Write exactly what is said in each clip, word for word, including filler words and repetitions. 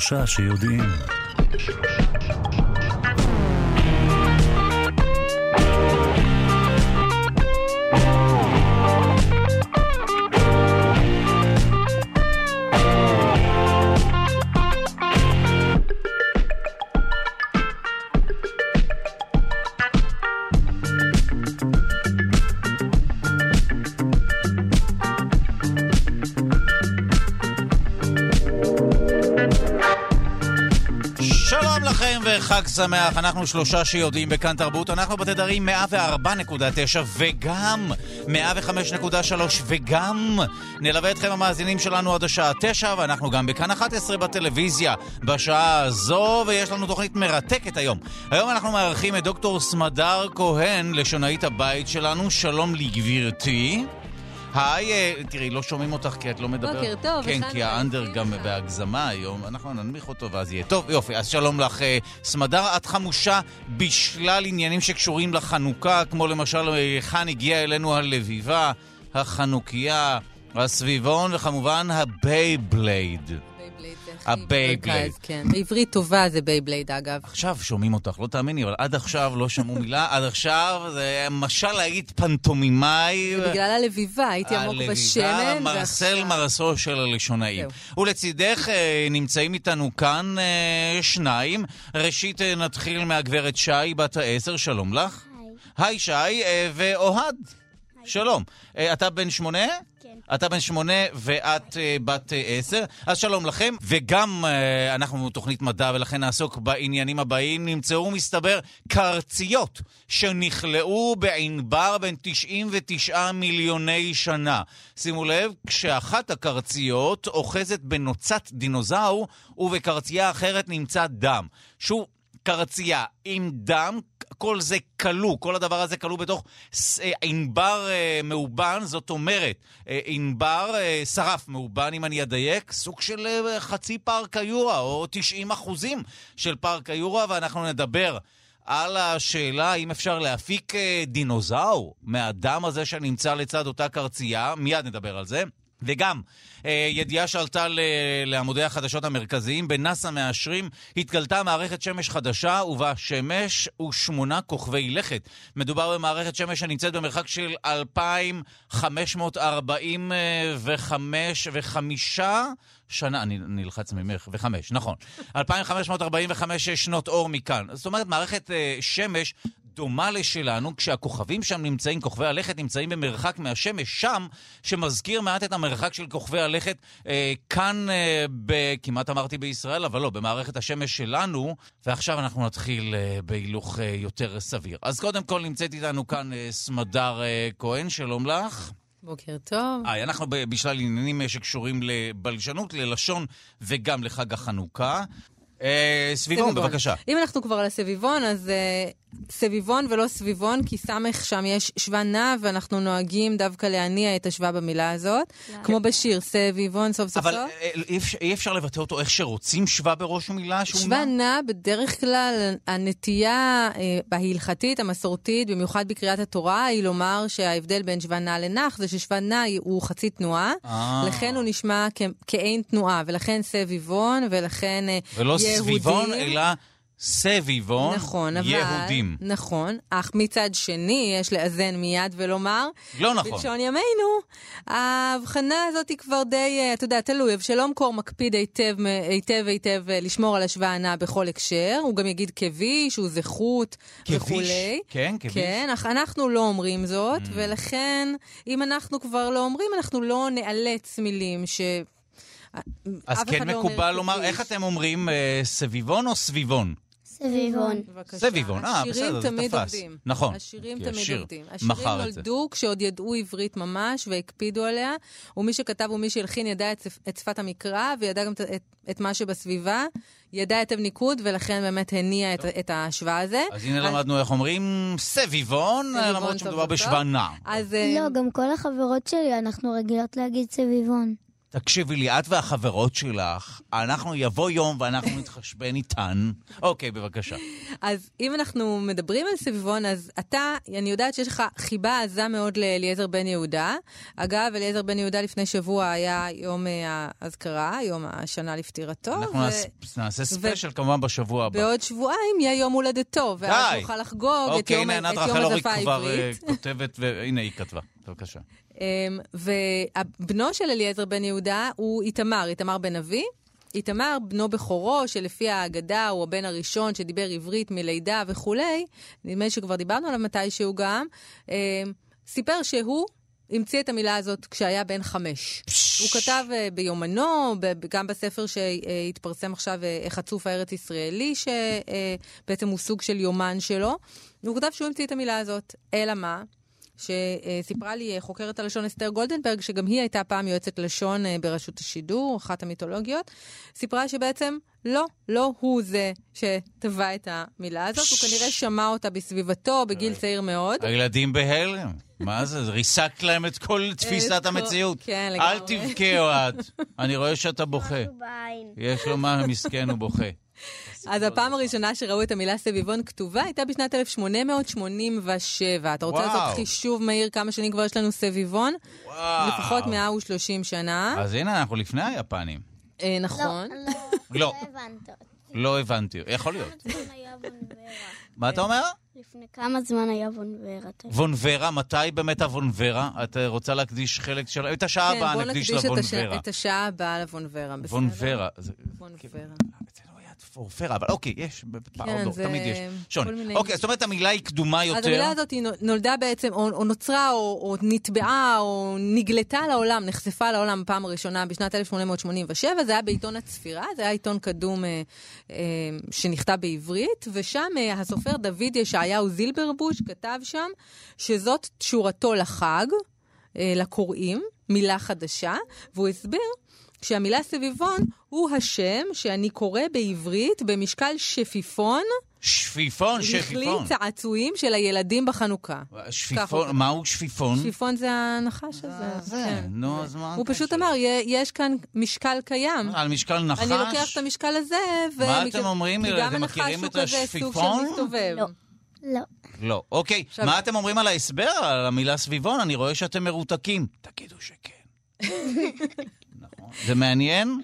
שלושה שיודעים. חג שמח, אנחנו שלושה שיודעים בכאן תרבות, אנחנו בתדרים מאה וארבע נקודה תשע וגם מאה וחמש נקודה שלוש וגם נלווה אתכם המאזינים שלנו עד השעה תשע, ואנחנו גם בכאן אחת עשרה בטלוויזיה בשעה הזו, ויש לנו תוכנית מרתקת היום. היום אנחנו מארחים את דוקטור סמדר כהן, לשונאית הבית שלנו. שלום לגברתי. היי, תראי, לא שומעים אותך כי את לא מדברת. בוקר טוב. כן, כי האנדר גם בהגזמה היום. אנחנו ננמיך אותו ואז יהיה טוב. יופי, אז שלום לך. סמדר, את חמושה בשלל עניינים שקשורים לחנוכה, כמו למשל, כאן הגיעה אלינו הלביבה, החנוכיה, הסביבון, וכמובן הבייבלייד. הבייבלייד. כן, בעברית טובה זה בייבלייד אגב. עכשיו שומעים אותך, לא תאמיני, אבל עד עכשיו לא שמעו מילה, עד עכשיו זה משל להגיד פנטומימאי. בגלל הלביבה, הייתי עמוק בשמן. הלביבה, מרסל מרסו של הלשונאים. ולצידך נמצאים איתנו כאן שניים. ראשית נתחיל מהגברת שי, בת העשר, שלום לך. היי. היי שי, ואוהד. שלום. אתה בן שמונה? כן. אתה בן שמונה ואת uh, בת uh, עשר. אז שלום לכם. וגם uh, אנחנו תוכנית מדע ולכן נעסוק בעניינים הבאים. נמצאו מסתבר קרציות שנכלאו בענבר בין תשעים ותשעה מיליוני שנה. שימו לב, כשאחת הקרציות אוחזת בנוצת דינוזאור ובקרצייה אחרת נמצא דם. שוב, קרצייה עם דם, כל זה כלוא, כל הדבר הזה כלוא בתוך ענבר מאובן, זאת אומרת, ענבר שרף מאובן, אם אני אדייק, סוג של חצי פארק היורה, או תשעים אחוזים של פארק היורה, ואנחנו נדבר על השאלה אם אפשר להפיק דינוזאור מהדם הזה שנמצא לצד אותה קרצייה, מיד נדבר על זה. וגם ידיעה שעלתה לעמודי החדשות המרכזיים, בנאסא מאשרים, התגלתה מערכת שמש חדשה ובה שמש ושמונה כוכבי לכת. מדובר במערכת שמש שנמצאת במרחק של אלפיים חמש מאות ארבעים וחמש וחמישה שנה, אני נלחץ ממך, וחמש, נכון. אלפיים חמש מאות ארבעים וחמש שנות אור מכאן. זאת אומרת, מערכת שמש דומה לשלנו, כשהכוכבים שם נמצאים, כוכבי הלכת נמצאים במרחק מהשמש שם, שמזכיר מעט את המרחק של כוכבי הלכת אה, כאן, אה, ב- כמעט אמרתי בישראל, אבל לא, במערכת השמש שלנו, ועכשיו אנחנו נתחיל אה, בהילוך אה, יותר סביר. אז קודם כל נמצאת איתנו כאן אה, סמדר אה, כהן, שלום לך. בוקר טוב. אה, אנחנו בשלל עניינים שקשורים לבלשנות, ללשון וגם לחג החנוכה. אה, סביבון, סביבון, בבקשה. אם אנחנו כבר על הסביבון, אז אה, סביבון ולא סביבון, כי סמך שם יש שווה נע, ואנחנו נוהגים דווקא להניע את השווה במילה הזאת, לא. כמו בשיר, סביבון, סוף סוף אבל סוף. אבל אי, אי אפשר לבטא אותו איך שרוצים שווה בראש המילה? שווה נע, בדרך כלל הנטייה אה, בהלכתית, המסורתית, במיוחד בקריאת התורה, היא לומר שההבדל בין שווה נע לנח, זה ששווה נע הוא חצי תנועה, אה. לכן הוא נשמע כ- כאין תנועה, ולכן סביבון, ולכן ולא יהודים. סביבון, אלא סביבון, נכון, יהודים. אבל, נכון, אך מצד שני יש לאזן מיד ולומר, לא נכון. בלשון ימינו, ההבחנה הזאת היא כבר די, אתה יודע, תלוי, אבשלום קור מקפיד היטב, היטב, היטב לשמור על השוואה הנעה בכל הקשר, הוא גם יגיד כביש, הוא זכות וכולי. כן, כביש. כן, אך אנחנו לא אומרים זאת, mm. ולכן, אם אנחנו כבר לא אומרים, אנחנו לא נאלץ מילים ש... אז כן מקובל לומר, איך אתם אומרים, סביבון או סביבון? סביבון. סביבון, אה, בסדר, זה תפס. נכון. השירים תמיד עובדים. השירים נולדו כשעוד ידעו עברית ממש והקפידו עליה, ומי שכתב ומי שהלחין ידע את שפת המקרא, וידע גם את מה שבסביבה, ידע את הניקוד, ולכן באמת הניע את השוואה הזה. אז הנה למדנו איך אומרים סביבון, למרות שמדובר בשוואה נע. לא, גם כל החברות שלי, אנחנו רגילות להגיד סביבון. תקשיבי לי, את והחברות שלך, אנחנו יבוא יום ואנחנו נתחשבן איתן. אוקיי, בבקשה. אז אם אנחנו מדברים על סביבון, אז אתה, אני יודעת שיש לך חיבה עזה מאוד לאליעזר בן יהודה. אגב, אליעזר בן יהודה לפני שבוע היה יום ההזכרה, יום השנה לפטירתו. אנחנו נעשה ספיישל כמובן בשבוע הבא. בעוד שבועיים יהיה יום הולדתו, ואז נוכל לחגוג את יום השפה העברית. כותבת, והנה היא כתבה. בבקשה. ובנו של אליעזר בן יהודה הוא איתמר, איתמר בן אבי. איתמר, בנו בכורו, שלפי האגדה הוא הבן הראשון שדיבר עברית מלידה וכולי, נדמה לי שכבר דיברנו עליו מתישהו גם, סיפר שהוא המציא את המילה הזאת כשהיה בן חמש. הוא כתב ביומנו, גם בספר שהתפרסם עכשיו, חצוף הארץ ישראלי, שבעצם הוא סוג של יומן שלו, הוא כתב שהוא המציא את המילה הזאת. אלא מה? שסיפרה לי חוקרת הלשון אסתר גולדנברג, שגם היא הייתה פעם יועצת לשון ברשות השידור, אחת המיתולוגיות, סיפרה שבעצם לא, לא הוא זה שטבע את המילה הזאת, הוא כנראה שמע אותה בסביבתו בגיל צעיר מאוד. הילדים בהלם. מה זה? ריסקת להם את כל תפיסת המציאות. כן, לגמרי. אל תבכה אוהד. אני רואה שאתה בוכה. יש לו מה מסכן הוא בוכה. אז הפעם הראשונה שראו את המילה סביבון כתובה הייתה בשנת אלף שמונה מאות שמונים ושבע. אתה רוצה לעשות חישוב מהיר כמה שנים כבר יש לנו סביבון? לפחות מאה ושלושים שנה. אז הנה, אנחנו לפני היפנים. נכון. לא. לא הבנתי. יכול להיות. מה אתה אומר? לפני כמה זמן היה וונברה? וונברה, מתי באמת הוונברה? את רוצה להקדיש חלק של... את השעה הבאה נקדיש לוונברה. כן, את השעה הבאה לוונברה. וונברה. וונברה. פורפרה, אבל אוקיי, יש, פרדור, תמיד יש. שון, אוקיי, זאת אומרת, המילה היא קדומה יותר. אז המילה הזאת היא נולדה בעצם, או נוצרה, או נטבעה, או נגלתה לעולם, נחשפה לעולם פעם הראשונה בשנת אלף שמונה מאות שמונים ושבע, זה היה בעיתון הצפירה, זה היה עיתון קדום שנכתב בעברית, ושם הסופר דוד ישעיהו זילברבוש כתב שם, שזאת תשורתו לחג, לקוראים, מילה חדשה, והוא הסביר, שהמילה סביבון הוא השם שאני קורא בעברית במשקל שפיפון. שפיפון, שפיפון. לכלי צעצועים של הילדים בחנוכה. שפיפון, מהו שפיפון? שפיפון זה הנחש הזה. זה, נו, אז מה? הוא פשוט אמר, יש כאן משקל קיים. על משקל נחש? אני לוקח את המשקל הזה, מה אתם אומרים? אתם מכירים את השפיפון? לא. לא. לא. אוקיי, מה אתם אומרים על ההסבר, על המילה סביבון? אני רואה שאתם מרותקים. תגידו שכן. זה מעניין?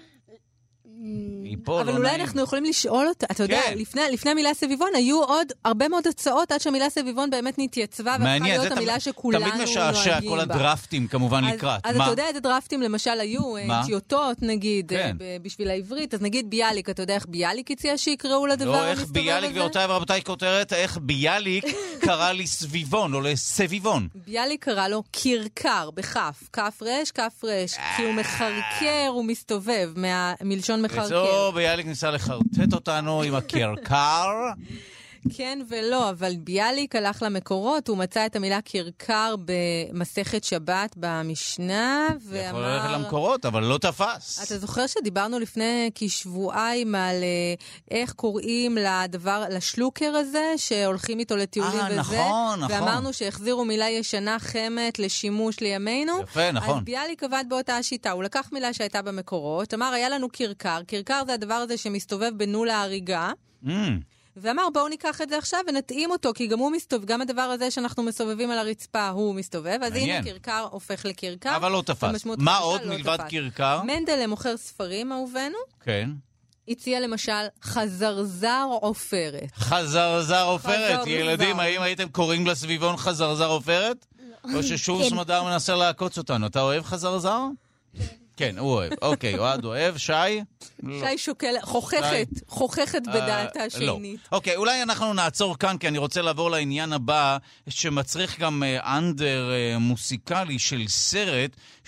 אבל אולי אנחנו יכולים לשאול אותה, אתה יודע, לפני המילה סביבון היו עוד הרבה מאוד הצעות עד שהמילה סביבון באמת נתייצבה והפכה להיות המילה שכולנו נוהגים בה. תמיד משעשע כל הדרפטים כמובן לקראת. אז אתה יודע איזה דרפטים למשל היו, טיוטות נגיד, בשביל העברית, אז נגיד ביאליק, אתה יודע איך ביאליק הציע שיקראו לדבר המסתובב הזה? לא, איך ביאליק ואותיי ורבותיי כותרת, איך ביאליק קרא לי סביבון או לסביבון. ביאליק קרא לו קרקר, בכף, כף רש, כף רש, כי הוא מחרקר, הוא מסתובב, מלשון מחרקר. בקיצור, ביאליק ניסה לחרטט אותנו עם הקרקר. כן ולא, אבל ביאליק הלך למקורות, הוא מצא את המילה קרקר במסכת שבת במשנה, ואמר... יכול ללכת למקורות, אבל לא תפס. אתה זוכר שדיברנו לפני כשבועיים על איך קוראים לדבר, לשלוקר הזה, שהולכים איתו לטיולים וזה? נכון, נכון. ואמרנו שהחזירו מילה ישנה חמת לשימוש לימינו. יפה, נכון. אז ביאליק עבד באותה שיטה, הוא לקח מילה שהייתה במקורות, אמר, היה לנו קרקר, קרקר זה הדבר הזה שמסתובב בנו להריגה, Mm. ואמר, בואו ניקח את זה עכשיו ונתאים אותו, כי גם הוא מסתובב, גם הדבר הזה שאנחנו מסובבים על הרצפה, הוא מסתובב, אז הנה קרקר הופך לקרקר. אבל לא תפס. מה עוד מלבד קרקר? מנדלה מוכר ספרים, אהובנו. כן. הציע למשל חזרזר עופרת. חזרזר עופרת. ילדים, האם הייתם קוראים לסביבון חזרזר עופרת? לא. או ששוב סמדר מנסה לעקוץ אותנו. אתה אוהב חזרזר? כן, הוא אוהב. אוקיי, אוהד אוהב, שי? שי שוקל, חוככת, חוככת בדעתה שנית. אוקיי, אולי אנחנו נעצור כאן, כי אני רוצה לעבור לעניין הבא, שמצריך גם אנדר מוסיקלי של סרט,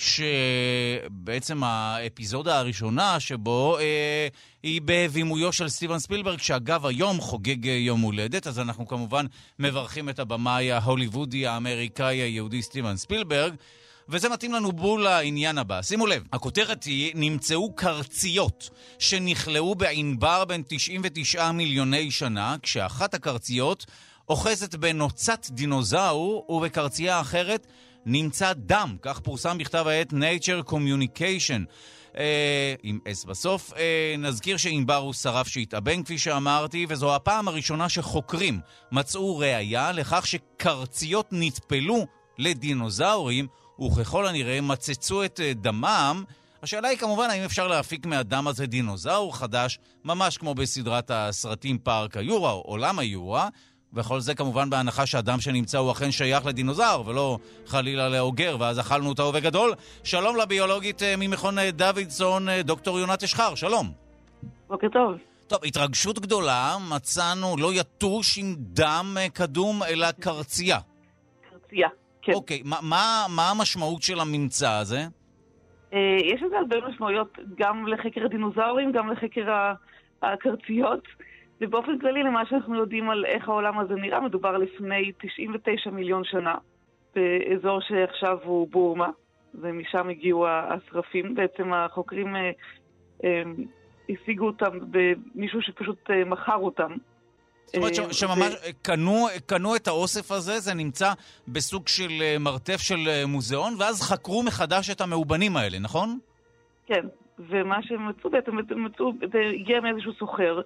שבעצם האפיזודה הראשונה שבו היא בבימויו של סטיבן ספילברג, שאגב היום חוגג יום הולדת, אז אנחנו כמובן מברכים את הבמאי ההוליוודי האמריקאי היהודי סטיבן ספילברג, וזה מתאים לנו בול לעניין הבא. שימו לב, הכותרת היא, נמצאו קרציות שנכלאו בענבר בין תשעים ותשעה מיליוני שנה, כשאחת הקרציות אוחזת בנוצת דינוזאור, ובקרצייה אחרת נמצא דם, כך פורסם בכתב העת Nature Communication. אה, עם אס בסוף. אה, נזכיר שענבר הוא שרף שהתאבן, כפי שאמרתי, וזו הפעם הראשונה שחוקרים מצאו ראיה לכך שקרציות נטפלו לדינוזאורים, וככל הנראה מצצו את דמם. השאלה היא כמובן האם אפשר להפיק מהדם הזה דינוזאור חדש, ממש כמו בסדרת הסרטים פארק היורה או עולם היורה, וכל זה כמובן בהנחה שהדם שנמצא הוא אכן שייך לדינוזאור, ולא חלילה לאוגר, ואז אכלנו אותה עובד גדול. שלום לביולוגית ממכון דוידסון, דוקטור יונת אשחר, שלום. בוקר טוב. טוב, התרגשות גדולה, מצאנו לא יתוש עם דם קדום, אלא קרצייה. קרצייה, כן. אוקיי, מה, מה, מה המשמעות של הממצא הזה? אה, יש לזה הרבה משמעויות, גם לחקר הדינוזאורים, גם לחקר הקרציות. ובאופן כללי, למה שאנחנו יודעים על איך העולם הזה נראה, מדובר לפני תשעים ותשעה מיליון שנה, באזור שעכשיו הוא בורמה, ומשם הגיעו השרפים. בעצם החוקרים אה, אה, השיגו אותם במישהו שפשוט אה, מכר אותם. זאת אומרת ש- שממש ו... קנו, קנו את האוסף הזה, זה נמצא בסוג של מרתף של מוזיאון, ואז חקרו מחדש את המאובנים האלה, נכון? כן, ומה שהם מצאו בעצם, הם מצאו, זה הגיע מאיזשהו סוחר,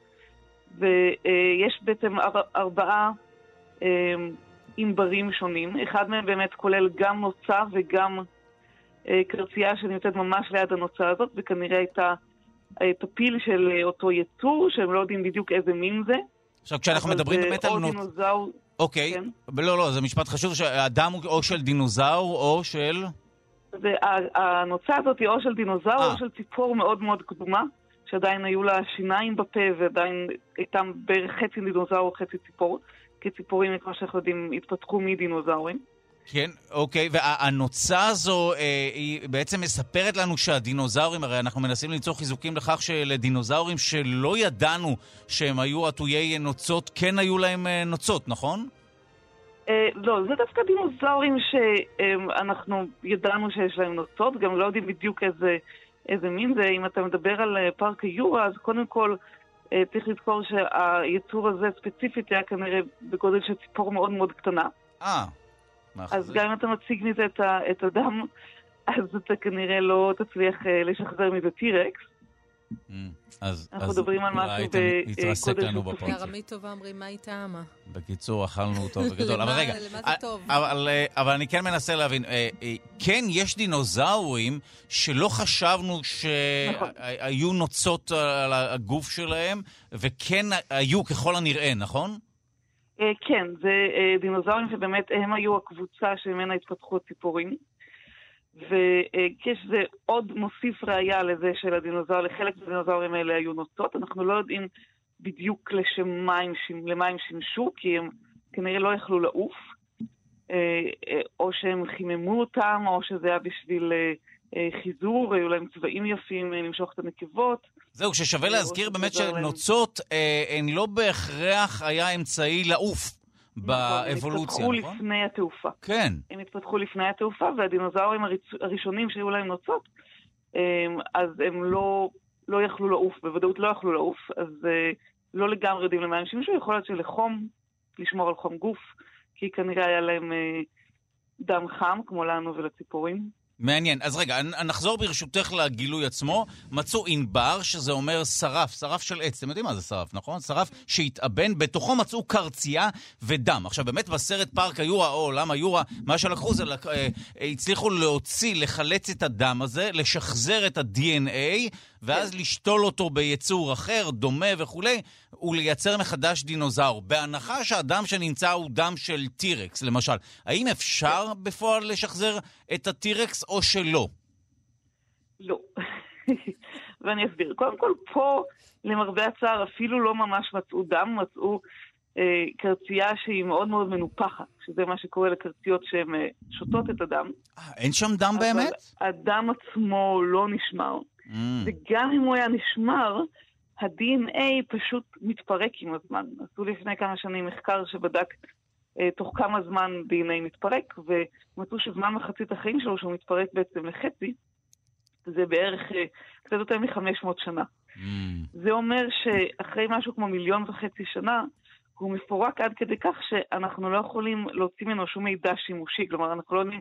ויש בעצם ארבעה ענברים שונים. אחד מהם באמת כולל גם נוצה וגם קרצייה שנמצאת ממש ליד הנוצה הזאת, וכנראה הייתה פפיל של אותו יצור, שהם לא יודעים בדיוק איזה מין זה. עכשיו, כשאנחנו מדברים באמת על... דינוזאור... אוקיי, לא, לא, זה משפט חשוב, שהאדם הוא או של דינוזאור או של... הנוצה הזאת היא או של דינוזאור או של ציפור מאוד מאוד קדומה, שעדיין היו לה שיניים בפה ועדיין הייתם בערך חצי דינוזאור, חצי ציפור, כי ציפורים, כמו שאנחנו יודעים, התפתחו מדינוזאורים. כן, אוקיי, והנוצה הזו אה, היא בעצם מספרת לנו שהדינוזאורים, הרי אנחנו מנסים למצוא חיזוקים לכך שלדינוזאורים שלא ידענו שהם היו עטויי נוצות, כן היו להם אה, נוצות, נכון? אה, לא, זה דווקא דינוזאורים שאנחנו ידענו שיש להם נוצות, גם לא יודעים בדיוק איזה... איזה מין זה. אם אתה מדבר על פארק היורה, אז קודם כל צריך לזכור שהיצור הזה ספציפית היה כנראה בגודל של ציפור מאוד מאוד קטנה. אה, אז גם אם אתה מציג מזה את, את הדם, אז אתה כנראה לא תצליח לשחזר מזה טירקס. אז, אנחנו אז מדברים על משהו יתרסק לנו בפרק. בארמית טובה אומרים, מה היא טעמה? בקיצור, אכלנו אותו בגדול. אבל רגע, למה זה טוב? אבל, אבל אני כן מנסה להבין, כן, יש דינוזאורים שלא חשבנו שהיו נוצות על הגוף שלהם, וכן היו ככל הנראה, נכון? כן, זה דינוזאורים שבאמת הם היו הקבוצה שממנה התפתחו הציפורים. וכשזה עוד מוסיף ראיה לזה של הדינוזאור, לחלק מהדינוזאורים האלה היו נוצות. אנחנו לא יודעים בדיוק לשם למה הם שימשו, כי הם כנראה לא יכלו לעוף, או שהם חיממו אותם, או שזה היה בשביל חיזור, היו להם צבעים יפים למשוך את הנקבות. זהו, ששווה להזכיר באמת שנוצות הן לא בהכרח היה אמצעי לעוף. באבולוציה, נכון? הם התפתחו לפני התעופה. כן. הם התפתחו לפני התעופה, והדינוזאורים הראשונים שהיו להם נוצות, אז הם לא, לא יכלו לעוף, בוודאות לא יכלו לעוף, אז לא לגמרי יודעים למה הם שימשו. יכול להיות שלחום, לשמור על חום גוף, כי כנראה היה להם דם חם, כמו לנו ולציפורים. מעניין. אז רגע, נחזור ברשותך לגילוי עצמו. מצאו ענבר, שזה אומר שרף, שרף של עץ. אתם יודעים מה זה שרף, נכון? שרף שהתאבן, בתוכו מצאו קרצייה ודם. עכשיו, באמת בסרט פארק היורה, או עולם היורה, מה שלקחו זה, אה, הצליחו להוציא, לחלץ את הדם הזה, לשחזר את ה-די אן איי, ואז לשתול אותו ביצור אחר, דומה וכו', ולייצר מחדש דינוזאור. בהנחה שהדם שנמצא הוא דם של טירקס, למשל. האם אפשר בפועל לשחזר את הטירקס או שלא? לא. ואני אסביר. קודם כל, פה, למרבה הצער, אפילו לא ממש מצאו דם, מצאו אה, קרצייה שהיא מאוד מאוד מנופחת, שזה מה שקורה לקרציות שהן אה, שותות את הדם. אין שם דם באמת? הדם עצמו לא נשמר. Mm. וגם אם הוא היה נשמר, ה-די אן איי פשוט מתפרק עם הזמן. עשו לפני כמה שנים מחקר שבדק אה, תוך כמה זמן די אן איי מתפרק, ומצאו שזמן מחצית החיים שלו שהוא מתפרק בעצם לחצי, זה בערך אה, קצת יותר מ-חמש מאות שנה. Mm. זה אומר שאחרי משהו כמו מיליון וחצי שנה, הוא מפורק עד כדי כך שאנחנו לא יכולים להוציא ממנו שום מידע שימושי, כלומר אנחנו לא יודעים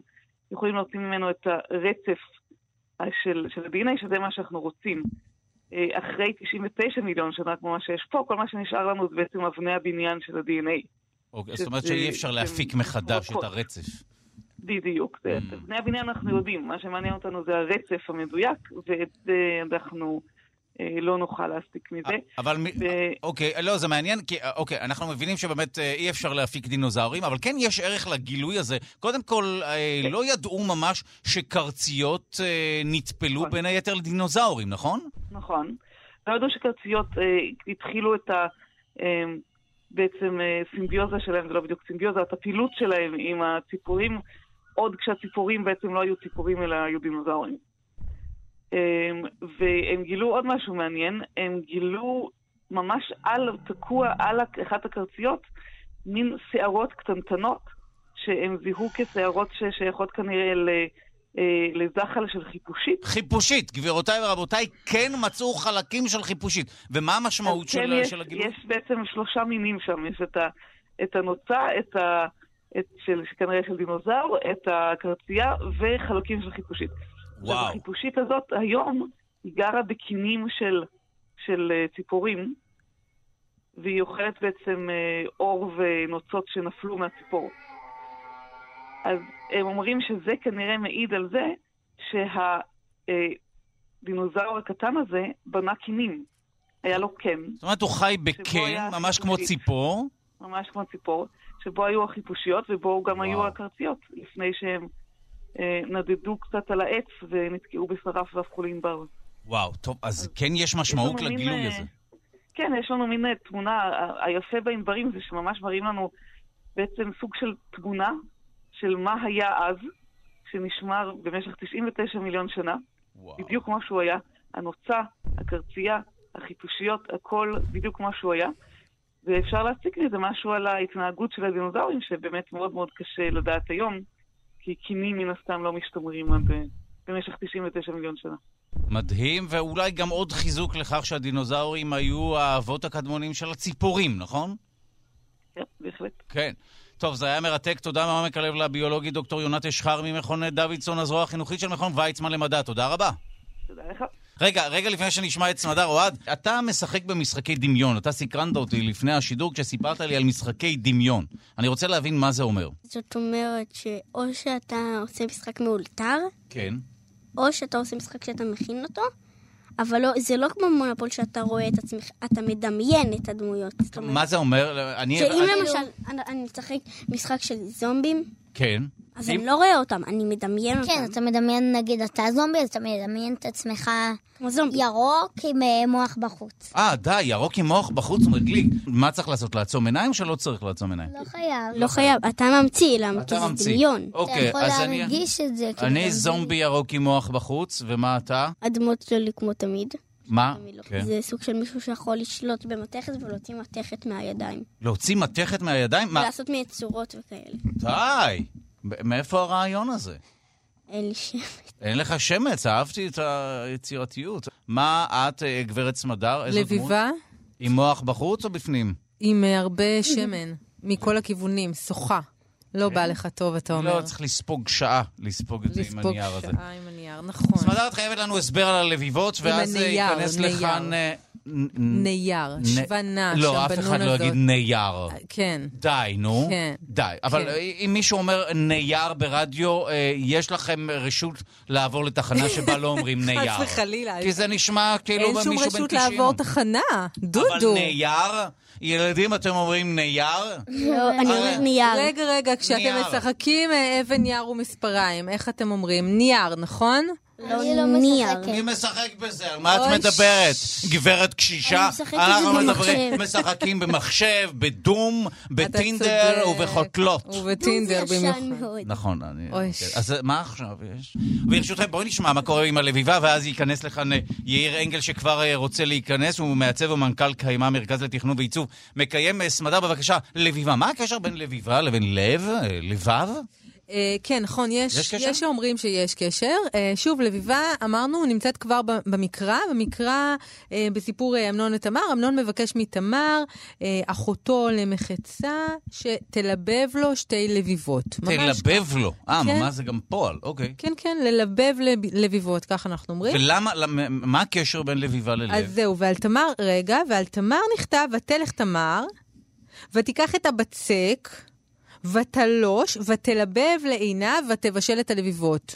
יכולים להוציא ממנו את הרצף של, של ה-די אן איי, שזה מה שאנחנו רוצים. אחרי תשעים ותשע מיליון שנה, כמו מה שיש פה, כל מה שנשאר לנו זה בעצם אבני הבניין של ה-די אן איי. אוקיי, זאת אומרת שאי אפשר להפיק מחדש את הרצף. בדיוק. אבני הבניין אנחנו יודעים, מה שמעניין אותנו זה הרצף המדויק, ואת זה אנחנו לא נוכל להספיק מזה. אבל, אוקיי, לא, זה מעניין, כי, אוקיי, אנחנו מבינים שבאמת אי אפשר להפיק דינוזאורים, אבל כן יש ערך לגילוי הזה. קודם כל, לא ידעו ממש שקרציות נטפלו בין היתר לדינוזאורים, נכון? נכון. לא ידעו שקרציות התחילו את ה... בעצם סימביוזה שלהם, זה לא בדיוק סימביוזה, את הפעילות שלהם עם הציפורים, עוד כשהציפורים בעצם לא היו ציפורים אלא היו דינוזאורים. והם גילו עוד משהו מעניין, הם גילו ממש על, תקוע על אחת הקרציות, מין שערות קטנטנות, שהם זיהו כשערות ששייכות כנראה ל... לזחל של חיפושית. חיפושית, גבירותיי ורבותיי, כן מצאו חלקים של חיפושית. ומה המשמעות של, יש, של הגילוי? יש בעצם שלושה מינים שם. יש את, ה, את הנוצה, את ה, את של, כנראה של דינוזאור, את הקרצייה וחלקים של חיפושית. וואו. החיפושית הזאת היום היא גרה בקינים של, של ציפורים, והיא אוכלת בעצם אור ונוצות שנפלו מהציפור. אז הם אומרים שזה כנראה מעיד על זה שהדינוזאור הקטן הזה בנה קינים. היה לו קן. זאת אומרת, הוא חי בקן, ממש כמו ציפור. ממש כמו ציפור, שבו היו החיפושיות ובו גם היו הקרציות, לפני שהם נדדו קצת על העץ ונתקעו בשרף והפכו לענבר. וואו, טוב, אז כן יש משמעות לגילוי הזה. כן, יש לנו מין תמונה, היפה בענברים זה שממש מראים לנו בעצם סוג של תמונה, של מה היה אז, שנשמר במשך תשעים ותשע מיליון שנה, וואו. בדיוק כמו שהוא היה, הנוצה, הקרצייה, החיפושיות, הכל בדיוק כמו שהוא היה, ואפשר להסיק מזה משהו על ההתנהגות של הדינוזאורים, שבאמת מאוד מאוד קשה לדעת היום, כי קינים מן הסתם לא משתמרים עד במשך תשעים ותשע מיליון שנה. מדהים, ואולי גם עוד חיזוק לכך שהדינוזאורים היו האבות הקדמונים של הציפורים, נכון? כן, בהחלט. כן. טוב, זה היה מרתק. תודה מעומק הלב לביולוגי דוקטור יונת אשחר ממכון דוידסון, הזרוע החינוכית של מכון ויצמן למדע. תודה רבה. תודה לך. רגע, רגע לפני שנשמע את סמדר אוהד, אתה משחק במשחקי דמיון. אתה סקרנת אותי לפני השידור כשסיפרת לי על משחקי דמיון. אני רוצה להבין מה זה אומר. זאת אומרת שאו שאתה עושה משחק מאולתר, כן. או שאתה עושה משחק שאתה מכין אותו, אבל לא, זה לא כמו מונופול שאתה רואה את עצמך, אתה מדמיין את הדמויות. מה זה אומר? אני... שאם למשל, אני משחק משחק של זומבים, כן. אז אני לא רואה אותם, אני מדמיין אותם. כן, אתה מדמיין, נגיד, אתה זומבי, אז אתה מדמיין את עצמך כמו זומבי. ירוק עם מוח בחוץ. אה, די, ירוק עם מוח בחוץ, מרגלי. מה צריך לעשות? לעצום עיניים שלא צריך לעצום עיניים? לא חייב. לא חייב, אתה ממציא, כי זה דמיון. אתה אוקיי, יכול אז אני... להרגיש את זה. אני זומבי ירוק עם מוח בחוץ, ומה אתה? הדמות שלי כמו תמיד. מה? כן. זה סוג של מישהו שיכול לשלוט במתכת ולהוציא מתכת מהידיים. להוציא מתכת מהידיים? ולעשות מיצורות וכאלה. די! מאיפה הרעיון הזה? אין לי שמץ. אין לך שמץ, אהבתי את היצירתיות. מה את, גברת סמדר? לביבה? עם מוח בחוץ או בפנים? עם הרבה שמן, מכל הכיוונים, שוחה. לא בא לך טוב, אתה אומר. לא, צריך לספוג שעה, לספוג את זה עם הנייר הזה. לספוג שעה עם הנייר, נכון. סמדר, את חייבת לנו הסבר על הלביבות, ואז ייכנס לכאן... נייר, שוונה, שם לא, אף אחד לא יגיד נייר. כן. די, נו. כן. די. אבל אם מישהו אומר נייר ברדיו, יש לכם רשות לעבור לתחנה שבה לא אומרים נייר. חס וחלילה. כי זה נשמע כאילו מישהו בן תשעים. אין שום רשות לעבור תחנה, דודו. אבל נייר? ילדים, אתם אומרים נייר? לא, אני אומרת נייר. רגע, רגע, כשאתם משחקים אבן נייר ומספריים, איך אתם אומרים? נייר, נכון? אני לא משחקת. מי משחק בזה? על מה את מדברת? גברת קשישה? אנחנו מדברים, משחקים במחשב, בדום, בטינדר ובחוטלות. ובטינדר במיוחד. נכון. אז מה עכשיו יש? ברשותכם, בואי נשמע מה קורה עם הלביבה, ואז ייכנס לכאן יאיר אנגל שכבר רוצה להיכנס, הוא מעצב ומנכ"ל קיימה, מרכז לתכנון ועיצוב. מקיים סמדר, בבקשה, לביבה. מה הקשר בין לביבה לבין לב? לבב? כן, נכון, יש, יש שאומרים שיש קשר. שוב, לביבה, אמרנו, נמצאת כבר במקרא, במקרא, בסיפור אמנון ותמר, אמנון מבקש מתמר, אחותו למחצה, שתלבב לו שתי לביבות. תלבב לו? אה, ממש זה גם פועל, אוקיי. כן, כן, ללבב לביבות, כך אנחנו אומרים. ולמה, מה הקשר בין לביבה ללב? אז זהו, ועל תמר, רגע, ועל תמר נכתב, ותלך תמר, ותיקח את הבצק, ותלוש, ותלבב לעיניו, ותבשל את הלביבות.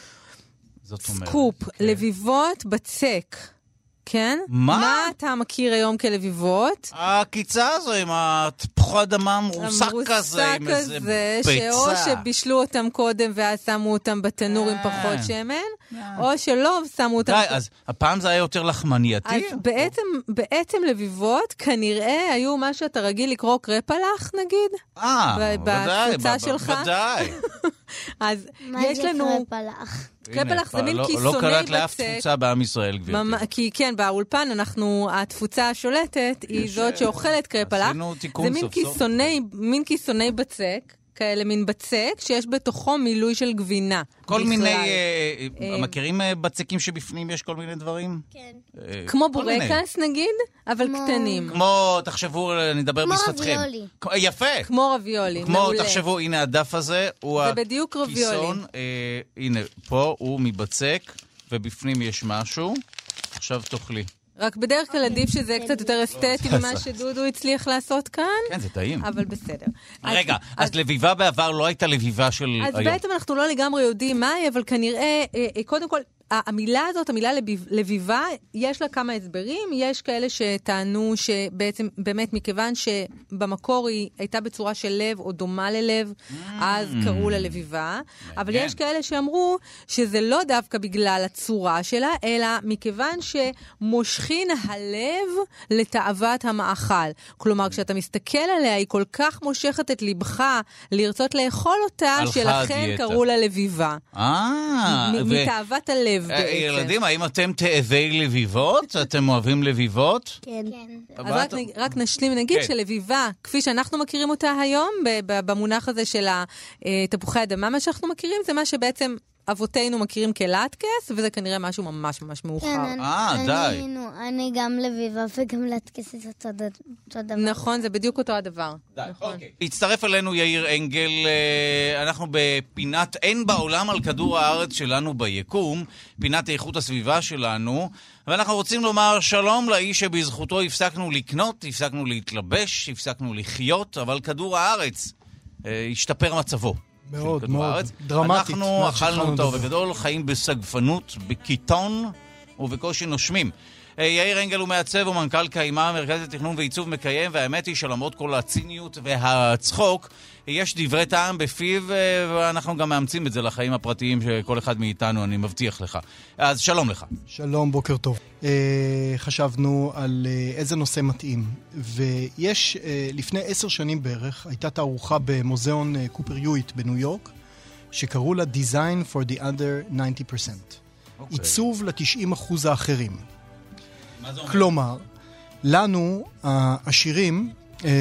זאת אומרת. סקופ, כן. לביבות בצק. כן? מה? מה אתה מכיר היום כלביבות? הקיצה הזו עם התפוחי אדמה המרוסק כזה, עם איזה ביצה. שאו שבישלו אותם קודם ואז שמו אותם בתנור עם פחות שמן, או שלא שמו אותם... די, אז הפעם זה היה יותר לחמנייתי? אז בעצם, בעצם לביבות כנראה היו מה שאתה רגיל לקרוא קרפלח, נגיד? אה, ודאי, ודאי. אז יש לנו... מה זה קרפלח? קרפלח זה מין כיסוני בצק. לא קראת לאף תפוצה בעם ישראל, גברתי. כי כן, באולפן אנחנו, התפוצה השולטת היא זאת שאוכלת קרפלח. עשינו תיקון סוף סוף. זה מין כיסוני בצק, כאלה מין בצק, שיש בתוכו מילוי של גבינה. כל מיני, מכירים בצקים שבפנים יש כל מיני דברים? כן. כמו בורקס נגיד, אבל קטנים. כמו, תחשבו, נדבר בשפתכם. כמו רביולי. יפה. כמו רביולי, כמו, תחשבו, הנה הדף הזה, הוא זה בדיוק רביולי. הנה, פה הוא מבצק, ובפנים יש משהו. עכשיו תאכלי. רק בדרך כלל עדיף שזה קצת יותר אסתטי ממה שדודו הצליח לעשות כאן. כן, זה טעים. אבל בסדר. רגע, אז לביבה בעבר לא הייתה לביבה של היום. אז בעצם אנחנו לא לגמרי יודעים מהי, אבל כנראה, קודם כל, המילה הזאת, המילה לביבה, יש לה כמה הסברים. יש כאלה שטענו שבעצם, באמת מכיוון שבמקור היא הייתה בצורה של לב או דומה ללב, אז קראו לה לביבה. אבל יש כאלה שאמרו שזה לא דווקא בגלל הצורה שלה, אלא מכיוון שמושכין הלב לתאוות המאכל. כלומר, כשאתה מסתכל עליה, היא כל כך מושכת את לבך לרצות לאכול אותה, שלכן קראו לה לביבה. אה, מתאוות הלב. ילדים, האם אתם תאבי לביבות? אתם אוהבים לביבות? כן. אז רק נשלים נגיד שלביבה, כפי שאנחנו מכירים אותה היום, במונח הזה של תפוחי אדמה, מה שאנחנו מכירים זה מה שבעצם אבותינו מכירים כלטקס, וזה כנראה משהו ממש ממש מאוחר. אה, די. אני גם לביבה וגם לטקס זה אותו דבר. נכון, זה בדיוק אותו הדבר. די, אוקיי. הצטרף אלינו יאיר אנגל, אנחנו בפינת אין בעולם על כדור הארץ שלנו ביקום, פינת איכות הסביבה שלנו, ואנחנו רוצים לומר שלום לאיש שבזכותו הפסקנו לקנות, הפסקנו להתלבש, הפסקנו לחיות, אבל כדור הארץ השתפר מצבו. מאוד, מאוד, דרמטית. אנחנו אכלנו אותו בגדול, חיים בסגפנות, בקיטון ובקושי נושמים. יאיר אנגל הוא מעצב ומנכ"ל קיימה, מרכז לתכנון ועיצוב מקיים, והאמת היא שלמרות כל הציניות והצחוק, יש דברי טעם בפיו, ואנחנו גם מאמצים את זה לחיים הפרטיים של כל אחד מאיתנו, אני מבטיח לך. אז שלום לך. שלום, בוקר טוב. חשבנו על איזה נושא מתאים, ויש, לפני עשר שנים בערך, הייתה תערוכה במוזיאון קופר יואיט בניו יורק, שקראו לה Design for the Other ninety percent. Okay. עיצוב ל-תשעים אחוז האחרים. כלומר, לנו, העשירים,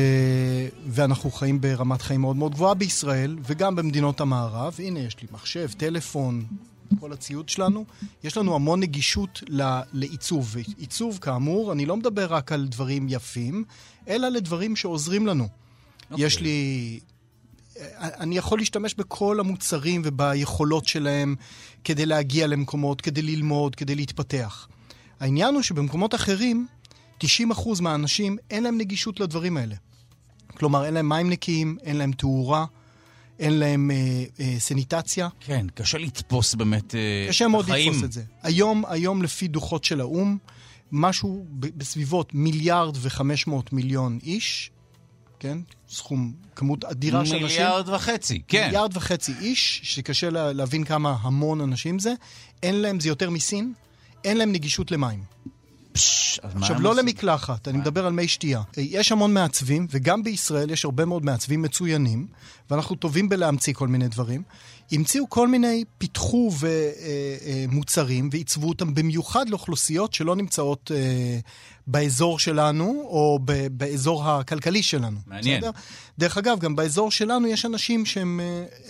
ואנחנו חיים ברמת חיים מאוד מאוד גבוהה בישראל, וגם במדינות המערב, הנה יש לי מחשב, טלפון, כל הציוד שלנו, יש לנו המון נגישות לעיצוב. עיצוב, כאמור, אני לא מדבר רק על דברים יפים, אלא לדברים שעוזרים לנו. Okay. יש לי... אני יכול להשתמש בכל המוצרים וביכולות שלהם כדי להגיע למקומות, כדי ללמוד, כדי להתפתח. העניין הוא שבמקומות אחרים, תשעים אחוז מהאנשים אין להם נגישות לדברים האלה. כלומר, אין להם מים נקיים, אין להם תאורה, אין להם אה, אה, סניטציה. כן, קשה לתפוס באמת אה, קשה מאוד החיים. לתפוס את זה. היום, היום לפי דוחות של האום, משהו ב- בסביבות מיליארד וחמש מאות מיליון איש, כן? סכום, כמות אדירה של אנשים. מיליארד וחצי, כן. מיליארד וחצי איש, שקשה לה, להבין כמה המון אנשים זה. אין להם, זה יותר מסין, אין להם נגישות למים. פש, עכשיו, לא למקלחת, אני מדבר על מי שתייה. יש המון מעצבים, וגם בישראל יש הרבה מאוד מעצבים מצוינים, ואנחנו טובים בלהמציא כל מיני דברים. המציאו כל מיני, פיתחו ומוצרים, ועיצבו אותם במיוחד לאוכלוסיות שלא נמצאות באזור שלנו, או באזור הכלכלי שלנו. מעניין. דרך אגב, גם באזור שלנו יש אנשים שהם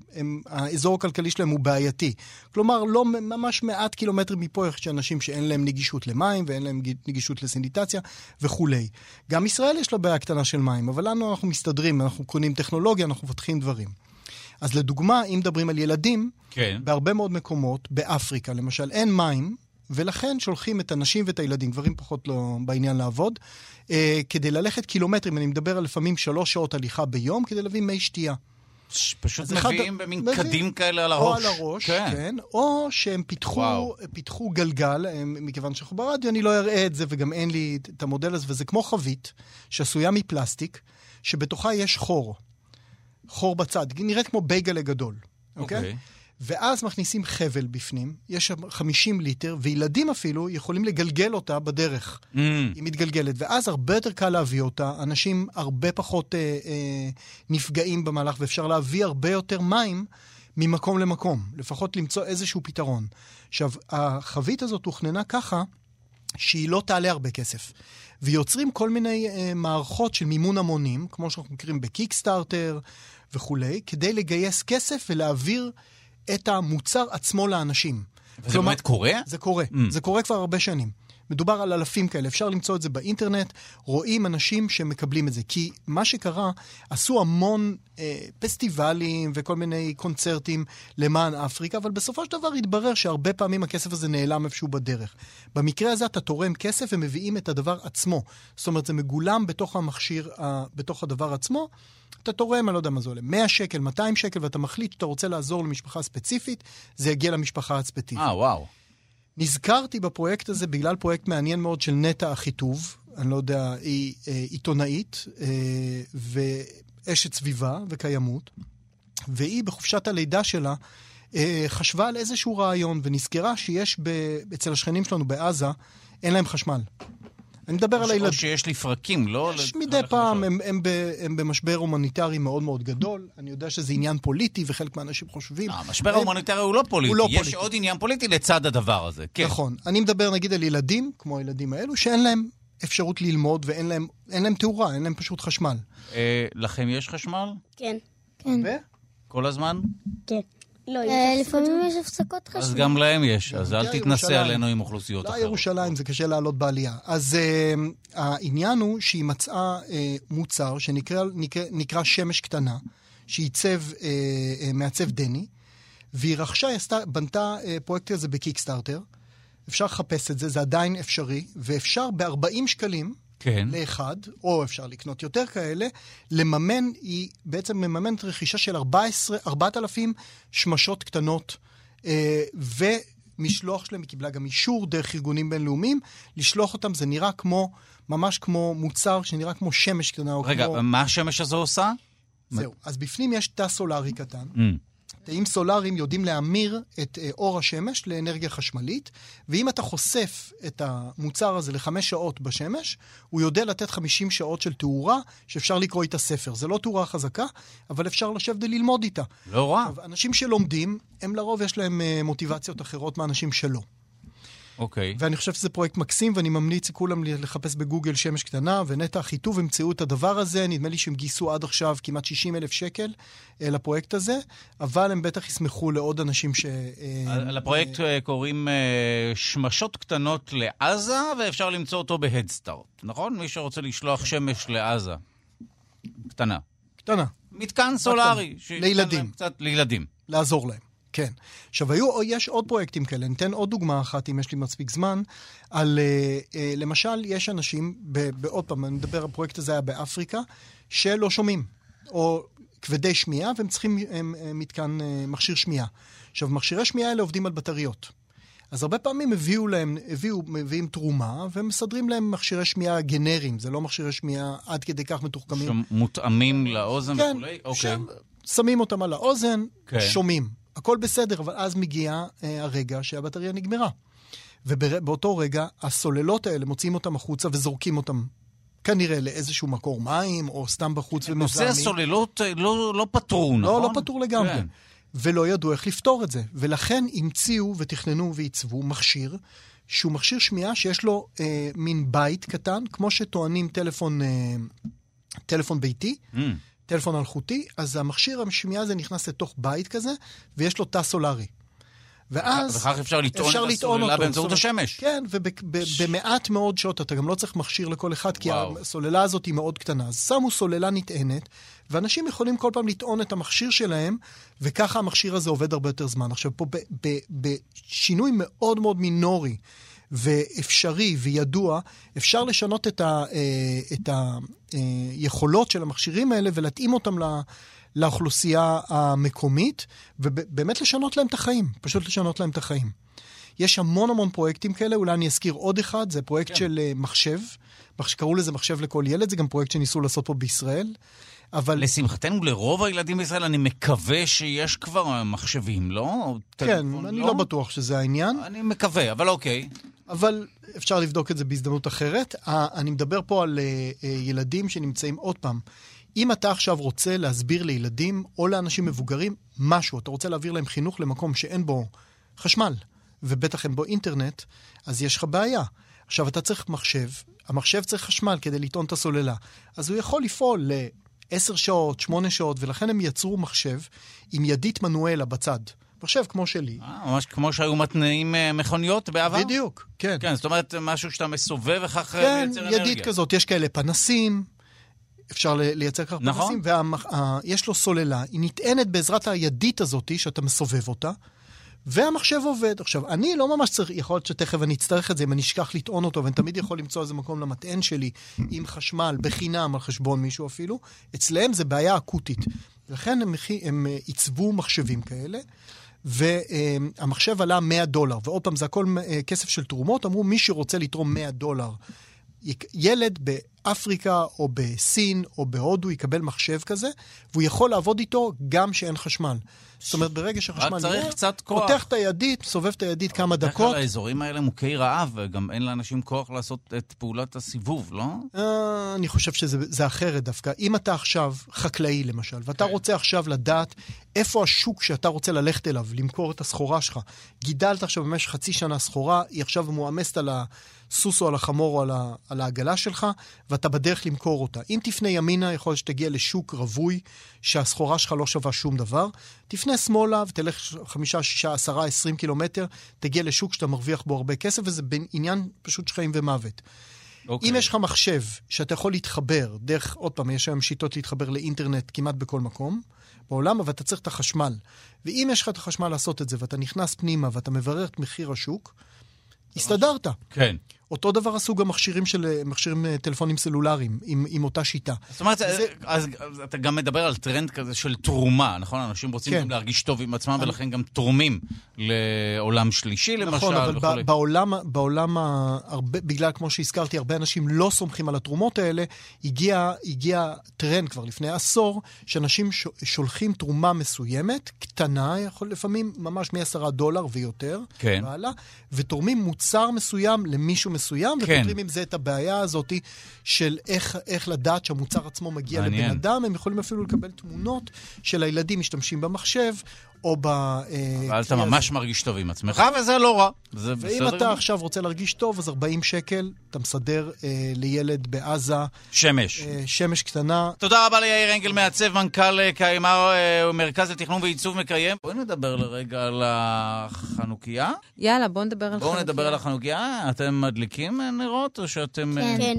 הם, האזור הכלכלי שלהם הוא בעייתי. כלומר, לא ממש מעט קילומטרים מפה יש אנשים שאין להם נגישות למים, ואין להם נגישות לסניטציה וכולי. גם ישראל יש לה בעיה קטנה של מים, אבל לנו אנחנו מסתדרים, אנחנו קונים טכנולוגיה, אנחנו מפתחים דברים. אז לדוגמה, אם מדברים על ילדים, כן. בהרבה מאוד מקומות, באפריקה למשל, אין מים, ולכן שולחים את הנשים ואת הילדים, דברים פחות לא בעניין לעבוד, אה, כדי ללכת קילומטרים, אני מדבר על לפעמים שלוש שעות הליכה ביום, כדי להביא מי שתייה. פשוט מביאים אחד, במין מביא, קדים כאלה על הראש. או על הראש, כן. כן. או שהם פיתחו, פיתחו גלגל, הם, מכיוון שאנחנו ברדיו, אני לא אראה את זה, וגם אין לי את המודל הזה, וזה כמו חבית, שעשויה מפלסטיק, שבתוכה יש חור. חור בצד, נראית כמו בייגלה גדול. אוקיי? Okay. ואז מכניסים חבל בפנים, יש שם חמישים ליטר, וילדים אפילו יכולים לגלגל אותה בדרך. Mm. היא מתגלגלת, ואז הרבה יותר קל להביא אותה, אנשים הרבה פחות אה, אה, נפגעים במהלך, ואפשר להביא הרבה יותר מים ממקום למקום, לפחות למצוא איזשהו פתרון. עכשיו, החבית הזאת הוכננה ככה, שהיא לא תעלה הרבה כסף. ויוצרים כל מיני אה, מערכות של מימון המונים, כמו שאנחנו מכירים בקיקסטארטר וכולי, כדי לגייס כסף ולהעביר את המוצר עצמו לאנשים. וזה כלומר, באמת קורה? זה קורה. Mm. זה קורה כבר הרבה שנים. מדובר על אלפים כאלה. אפשר למצוא את זה באינטרנט. רואים אנשים שמקבלים את זה. כי מה שקרה, עשו המון אה, פסטיבלים וכל מיני קונצרטים למען אפריקה, אבל בסופו של דבר התברר שהרבה פעמים הכסף הזה נעלם איפשהו בדרך. במקרה הזה אתה תורם כסף ומביאים את הדבר עצמו. זאת אומרת, זה מגולם בתוך המכשיר, אה, בתוך הדבר עצמו. אתה תורם, אני לא יודע מה זה עולה, מאה שקל, מאתיים שקל, ואתה מחליט שאתה רוצה לעזור למשפחה ספציפית, זה יגיע למשפחה הספציפית. אה, וואו. נזכרתי בפרויקט הזה בגלל פרויקט מעניין מאוד של נטע אחיטוב, אני לא יודע, היא אה, עיתונאית אה, ואשת סביבה וקיימות, והיא בחופשת הלידה שלה אה, חשבה על איזשהו רעיון, ונזכרה שיש ב, אצל השכנים שלנו בעזה, אין להם חשמל. אני מדבר על הילד... או שיש לי פרקים, לא? יש מדי פעם, הם, הם, הם במשבר הומניטרי מאוד מאוד גדול. אני יודע שזה עניין פוליטי, וחלק מהאנשים חושבים... המשבר ההומניטרי הוא לא פוליטי. יש עוד עניין פוליטי לצד הדבר הזה. נכון. אני מדבר נגיד על ילדים, כמו הילדים האלו, שאין להם אפשרות ללמוד, ואין להם, אין להם תאורה, אין להם פשוט חשמל. לכם יש חשמל? כן. כן. כל הזמן? כן. לא, לפעמים יש הפסקות חשמל. אז גם להם יש, אז אל תתנסה עלינו עם אוכלוסיות אחרות. לא, ירושלים, זה קשה לעלות בעלייה. אז העניין הוא שהיא מצאה מוצר שנקרא שמש קטנה, שעיצב מעצב דני, והיא רכשה, בנתה פרויקט הזה בקיקסטארטר, אפשר לחפש את זה, זה עדיין אפשרי, ואפשר ב-ארבעים שקלים, כן. לאחד, או אפשר לקנות יותר כאלה, לממן, היא בעצם מממנת רכישה של ארבעת אלפים שמשות קטנות, אה, ומשלוח שלהם, היא קיבלה גם אישור דרך ארגונים בינלאומיים, לשלוח אותם, זה נראה כמו, ממש כמו מוצר, שנראה כמו שמש קטנה. רגע, כמו... מה השמש הזו עושה? זהו, אז בפנים יש תא סולרי קטן, mm. תאים סולריים יודעים להמיר את אור השמש לאנרגיה חשמלית, ואם אתה חושף את המוצר הזה לחמש שעות בשמש, הוא יודע לתת חמישים שעות של תאורה, שאפשר לקרוא איתה ספר. זה לא תאורה חזקה, אבל אפשר לשבת וללמוד איתה. לא רע. אנשים שלומדים, הם לרוב יש להם מוטיבציות אחרות מאנשים שלא. אוקיי. ואני חושב שזה פרויקט מקסים, ואני ממליץ לכולם לחפש בגוגל שמש קטנה, ונטע אחיטוב המציאו את הדבר הזה, נדמה לי שהם גייסו עד עכשיו כמעט שישים אלף שקל לפרויקט הזה, אבל הם בטח ישמחו לעוד אנשים ש... לפרויקט קוראים שמשות קטנות לעזה, ואפשר למצוא אותו בהדסטארט, נכון? מי שרוצה לשלוח שמש לעזה. קטנה. קטנה. מתקן סולרי. לילדים. קצת לילדים. לעזור להם. כן. עכשיו, היו, יש עוד פרויקטים כאלה, ניתן עוד דוגמה אחת, אם יש לי מספיק זמן, על, אה, למשל, יש אנשים, בעוד פעם, אני מדבר, הפרויקט הזה היה באפריקה, שלא שומעים, או כבדי שמיעה, והם צריכים הם, הם, מתקן אה, מכשיר שמיעה. עכשיו, מכשירי שמיעה האלה עובדים על בטריות. אז הרבה פעמים הביאו להם, הביאו, מביאים תרומה, ומסדרים להם מכשירי שמיעה גנריים, זה לא מכשירי שמיעה עד כדי כך מתוחכמים. שמותאמים לאוזן כן, וכולי? אוקיי. שמים אותם על האוזן, כן. שומעים. הכל בסדר, אבל אז מגיע אה, הרגע שהבטריה נגמרה. ובאותו רגע, הסוללות האלה מוציאים אותם החוצה וזורקים אותם כנראה לאיזשהו מקור מים, או סתם בחוץ ומזהמים. נושא הסוללות לא, לא פתרו, נכון? לא, לא פתרו לגמרי. כן. ולא ידעו איך לפתור את זה. ולכן המציאו ותכננו ועיצבו מכשיר, שהוא מכשיר שמיעה שיש לו אה, מין בית קטן, כמו שטוענים טלפון, אה, טלפון ביתי, mm. טלפון אלחוטי, אז המכשיר המשמיעה הזה נכנס לתוך בית כזה, ויש לו תא סולרי. ואז וכך אפשר לטעון את הסוללה באמצעות השמש. כן, ובמעט מאוד שעות, אתה גם לא צריך מכשיר לכל אחד, כי הסוללה הזאת היא מאוד קטנה. אז שמו סוללה נטענת, ואנשים יכולים כל פעם לטעון את המכשיר שלהם, וככה המכשיר הזה עובד הרבה יותר זמן. עכשיו, פה בשינוי מאוד מאוד מינורי, ואפשרי וידוע, אפשר לשנות את, ה, את היכולות של המכשירים האלה, ולהתאים אותם ל... לאוכלוסייה המקומית, ובאמת לשנות להם את החיים, פשוט לשנות להם את החיים. יש המון המון פרויקטים כאלה, אולי אני אזכיר עוד אחד, זה פרויקט כן. של מחשב, קראו לזה מחשב לכל ילד, זה גם פרויקט שניסו לעשות פה בישראל, אבל... לשמחתנו, לרוב הילדים בישראל, אני מקווה שיש כבר מחשבים, לא? כן, אני לא? לא בטוח שזה העניין. אני מקווה, אבל אוקיי. אבל אפשר לבדוק את זה בהזדמנות אחרת. אני מדבר פה על ילדים שנמצאים עוד פעם, אם אתה עכשיו רוצה להסביר לילדים או לאנשים מבוגרים משהו, אתה רוצה להעביר להם חינוך למקום שאין בו חשמל, ובטח אין בו אינטרנט, אז יש לך בעיה. עכשיו אתה צריך מחשב, המחשב צריך חשמל כדי לטעון את הסוללה, אז הוא יכול לפעול ל-עשר שעות, שמונה שעות, ולכן הם יצרו מחשב עם ידית מנואלה בצד. מחשב כמו שלי. אה, ממש כמו שהיו מתנאים מכוניות בעבר? בדיוק, כן. כן, זאת אומרת משהו שאתה מסובב וכך כן, לייצר אנרגיה. ידית כזאת, יש כאלה פנסים, אפשר לייצר כך פנסים, ויש לו סוללה, היא נטענת בעזרת הידית הזאת שאתה מסובב אותה, והמחשב עובד. עכשיו, אני לא ממש צריך, יכול להיות שתכף אני אצטרך את זה, אם אני אשכח לטעון אותו, ואני תמיד יכול למצוא איזה מקום למטען שלי, עם חשמל, בחינם, על חשבון מישהו אפילו, אצלהם זה בעיה אקוטית. לכן הם, הם עיצבו מחשבים כאלה, והמחשב עלה מאה דולר, ועוד פעם זה הכל כסף של תרומות, אמרו מי שרוצה לתרום מאה דולר, ילד באפריקה או בסין או בהודו יקבל מחשב כזה, והוא יכול לעבוד איתו גם שאין חשמל. זאת אומרת, ברגע שחשמל נראה, פותח את הידית, סובב את הידית כמה דקות. האזורים האלה מוכי רעב, וגם אין לאנשים כוח לעשות את פעולת הסיבוב, לא? אני חושב שזה אחרת דווקא. אם אתה עכשיו חקלאי למשל, ואתה רוצה עכשיו לדעת איפה השוק שאתה רוצה ללכת אליו, למכור את הסחורה שלך, גידלת עכשיו במשך חצי שנה סחורה, היא עכשיו מואמסת על הסוס או על החמור או על, ה, על העגלה שלך, ואתה בדרך למכור אותה. אם תפנה ימינה, יכול להיות שתגיע לשוק רווי, שהסחורה שלך לא שווה שום דבר. תפנה שמאלה ותלך חמישה, שישה, עשרה, עשרים קילומטר, תגיע לשוק שאתה מרוויח בו הרבה כסף, וזה בין עניין פשוט חיים ומוות. Okay. אם יש לך מחשב שאתה יכול להתחבר, דרך, עוד פעם, יש היום שיטות להתחבר לאינטרנט כמעט בכל מקום בעולם, אבל אתה צריך את החשמל. ואם יש לך את החשמל לעשות את זה, ואתה נכנס פנימה, ואתה מברר את מחיר השוק, הסתדרת. כן. אותו דבר עשו גם מכשירים של מכשירים טלפונים סלולריים, עם, עם אותה שיטה. זאת אומרת, זה... אז, אז אתה גם מדבר על טרנד כזה של תרומה, נכון? אנשים רוצים כן. גם להרגיש טוב עם עצמם, אני... ולכן גם תורמים לעולם שלישי, למשל. נכון, אבל וכולי. בעולם, בעולם הרבה, בגלל, כמו שהזכרתי, הרבה אנשים לא סומכים על התרומות האלה, הגיע, הגיע טרנד כבר לפני עשור, שאנשים שולחים תרומה מסוימת, קטנה, יכול לפעמים ממש מ-עשרה דולר ויותר, כן. ועלה, ותורמים מוצר מסוים למישהו מסוים, כן. ופותרים עם זה את הבעיה הזאת של איך, איך לדעת שהמוצר עצמו מגיע מעניין. לבן אדם. הם יכולים אפילו לקבל תמונות של הילדים משתמשים במחשב, או ב... אבל אתה ממש מרגיש טוב עם עצמך, וזה לא רע. זה ואם אתה עכשיו רוצה להרגיש טוב, אז ארבעים שקל, אתה מסדר אה, לילד בעזה. שמש. אה, שמש קטנה. תודה רבה ליאיר אנגל, מעצב, מנכ"ל קיימר, אה, מרכז לתכנון ועיצוב מקיים. בואו נדבר לרגע על החנוכיה. יאללה, בואו נדבר על חנוכיה. בואו נדבר על החנוכיה. אתם מדליקים נרות, או שאתם... כן.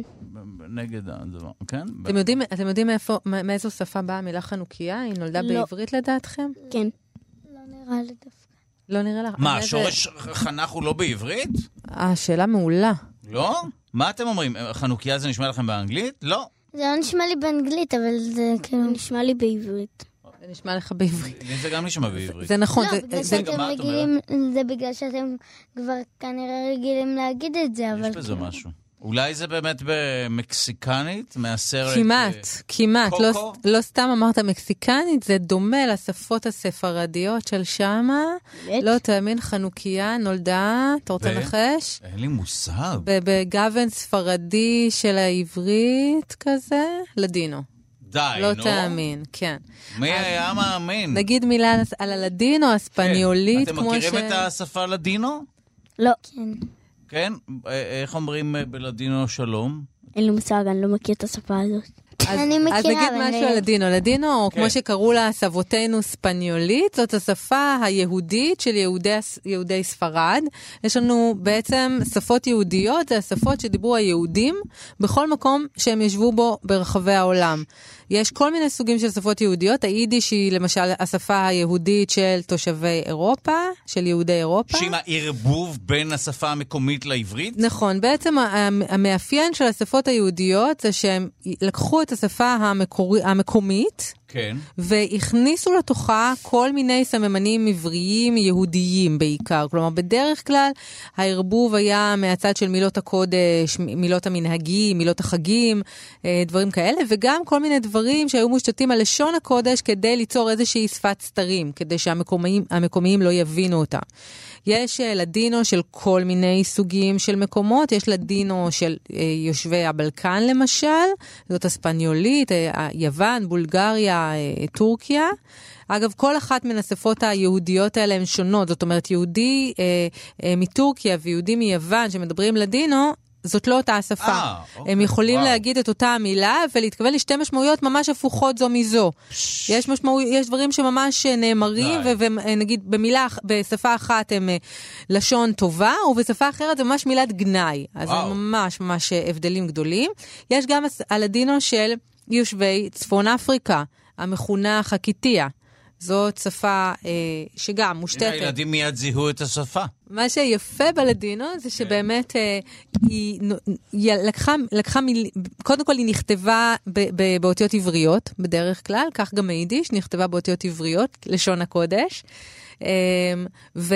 נגד הדבר, כן? אתם יודעים, אתם יודעים מאיפה, מאיזו שפה באה המילה חנוכיה? היא נולדה לא. בעברית לדעתכם? כן. נראה לי דווקא. לא נראה לך. מה, שורש חנך הוא לא בעברית? השאלה מעולה. לא? מה אתם אומרים? חנוכיה זה נשמע לכם באנגלית? לא. זה לא נשמע לי באנגלית, אבל זה כאילו נשמע לי בעברית. זה נשמע לך בעברית. זה גם נשמע בעברית. זה נכון. לא, בגלל שאתם רגילים, זה בגלל שאתם כבר כנראה רגילים להגיד את זה, אבל... יש בזה משהו. אולי זה באמת במקסיקנית, מהסרט... כמעט, כמעט. לא, לא סתם אמרת מקסיקנית, זה דומה לשפות הספרדיות של שמה. לא תאמין, חנוכיה נולדה, אתה רוצה לנחש? אין לי מושג. בגוון ספרדי של העברית כזה, לדינו. די, לא נו. תאמין, כן. מי היה מאמין? נגיד מילה על הלדינו, הספניולית, אתם כמו ש... מכירים את השפה לדינו? לא. כן. כן? איך אומרים בלדינו שלום? אין לי מושג, אני לא מכיר את השפה הזאת. אני מכירה. אז נגיד משהו על לדינו. לדינו, כמו שקראו לה סבותינו ספניולית, זאת השפה היהודית של יהודי ספרד. יש לנו בעצם שפות יהודיות, זה השפות שדיברו היהודים בכל מקום שהם ישבו בו ברחבי העולם. יש כל מיני סוגים של שפות יהודיות. היידיש היא למשל השפה היהודית של תושבי אירופה, של יהודי אירופה. שעם הערבוב בין השפה המקומית לעברית? נכון. בעצם המאפיין של השפות היהודיות זה שהם לקחו את השפה המקור... המקומית, כן. והכניסו לתוכה כל מיני סממנים עבריים יהודיים בעיקר. כלומר, בדרך כלל הערבוב היה מהצד של מילות הקודש, מילות המנהגים, מילות החגים, דברים כאלה, וגם כל מיני דברים שהיו מושתתים על לשון הקודש כדי ליצור איזושהי שפת סתרים, כדי שהמקומיים המקומיים לא יבינו אותה. יש לדינו של כל מיני סוגים של מקומות, יש לדינו של יושבי הבלקן למשל, זאת הספניולית, יוון, בולגריה, טורקיה. אגב, כל אחת מן השפות היהודיות האלה הן שונות, זאת אומרת, יהודי אה, אה, מטורקיה ויהודי מיוון שמדברים לדינו, זאת לא אותה השפה. אה, אוקיי, הם יכולים וואו. להגיד את אותה המילה ולהתכוון לשתי משמעויות ממש הפוכות זו מזו. פש... יש משמעו... יש דברים שממש נאמרים, ו- ונגיד במילה, בשפה אחת הם לשון טובה, ובשפה אחרת זה ממש מילת גנאי. אז וואו. זה ממש ממש הבדלים גדולים. יש גם הלדינו של יושבי צפון אפריקה, המכונה חקיטיה. זאת שפה אה, שגם מושתתת. הילדים מיד זיהו את השפה. מה שיפה בלדינו זה שבאמת אה, היא, היא לקחה, לקחה מיל... קודם כל היא נכתבה ב, ב, באותיות עבריות בדרך כלל, כך גם היידיש נכתבה באותיות עבריות, לשון הקודש. אה, ו...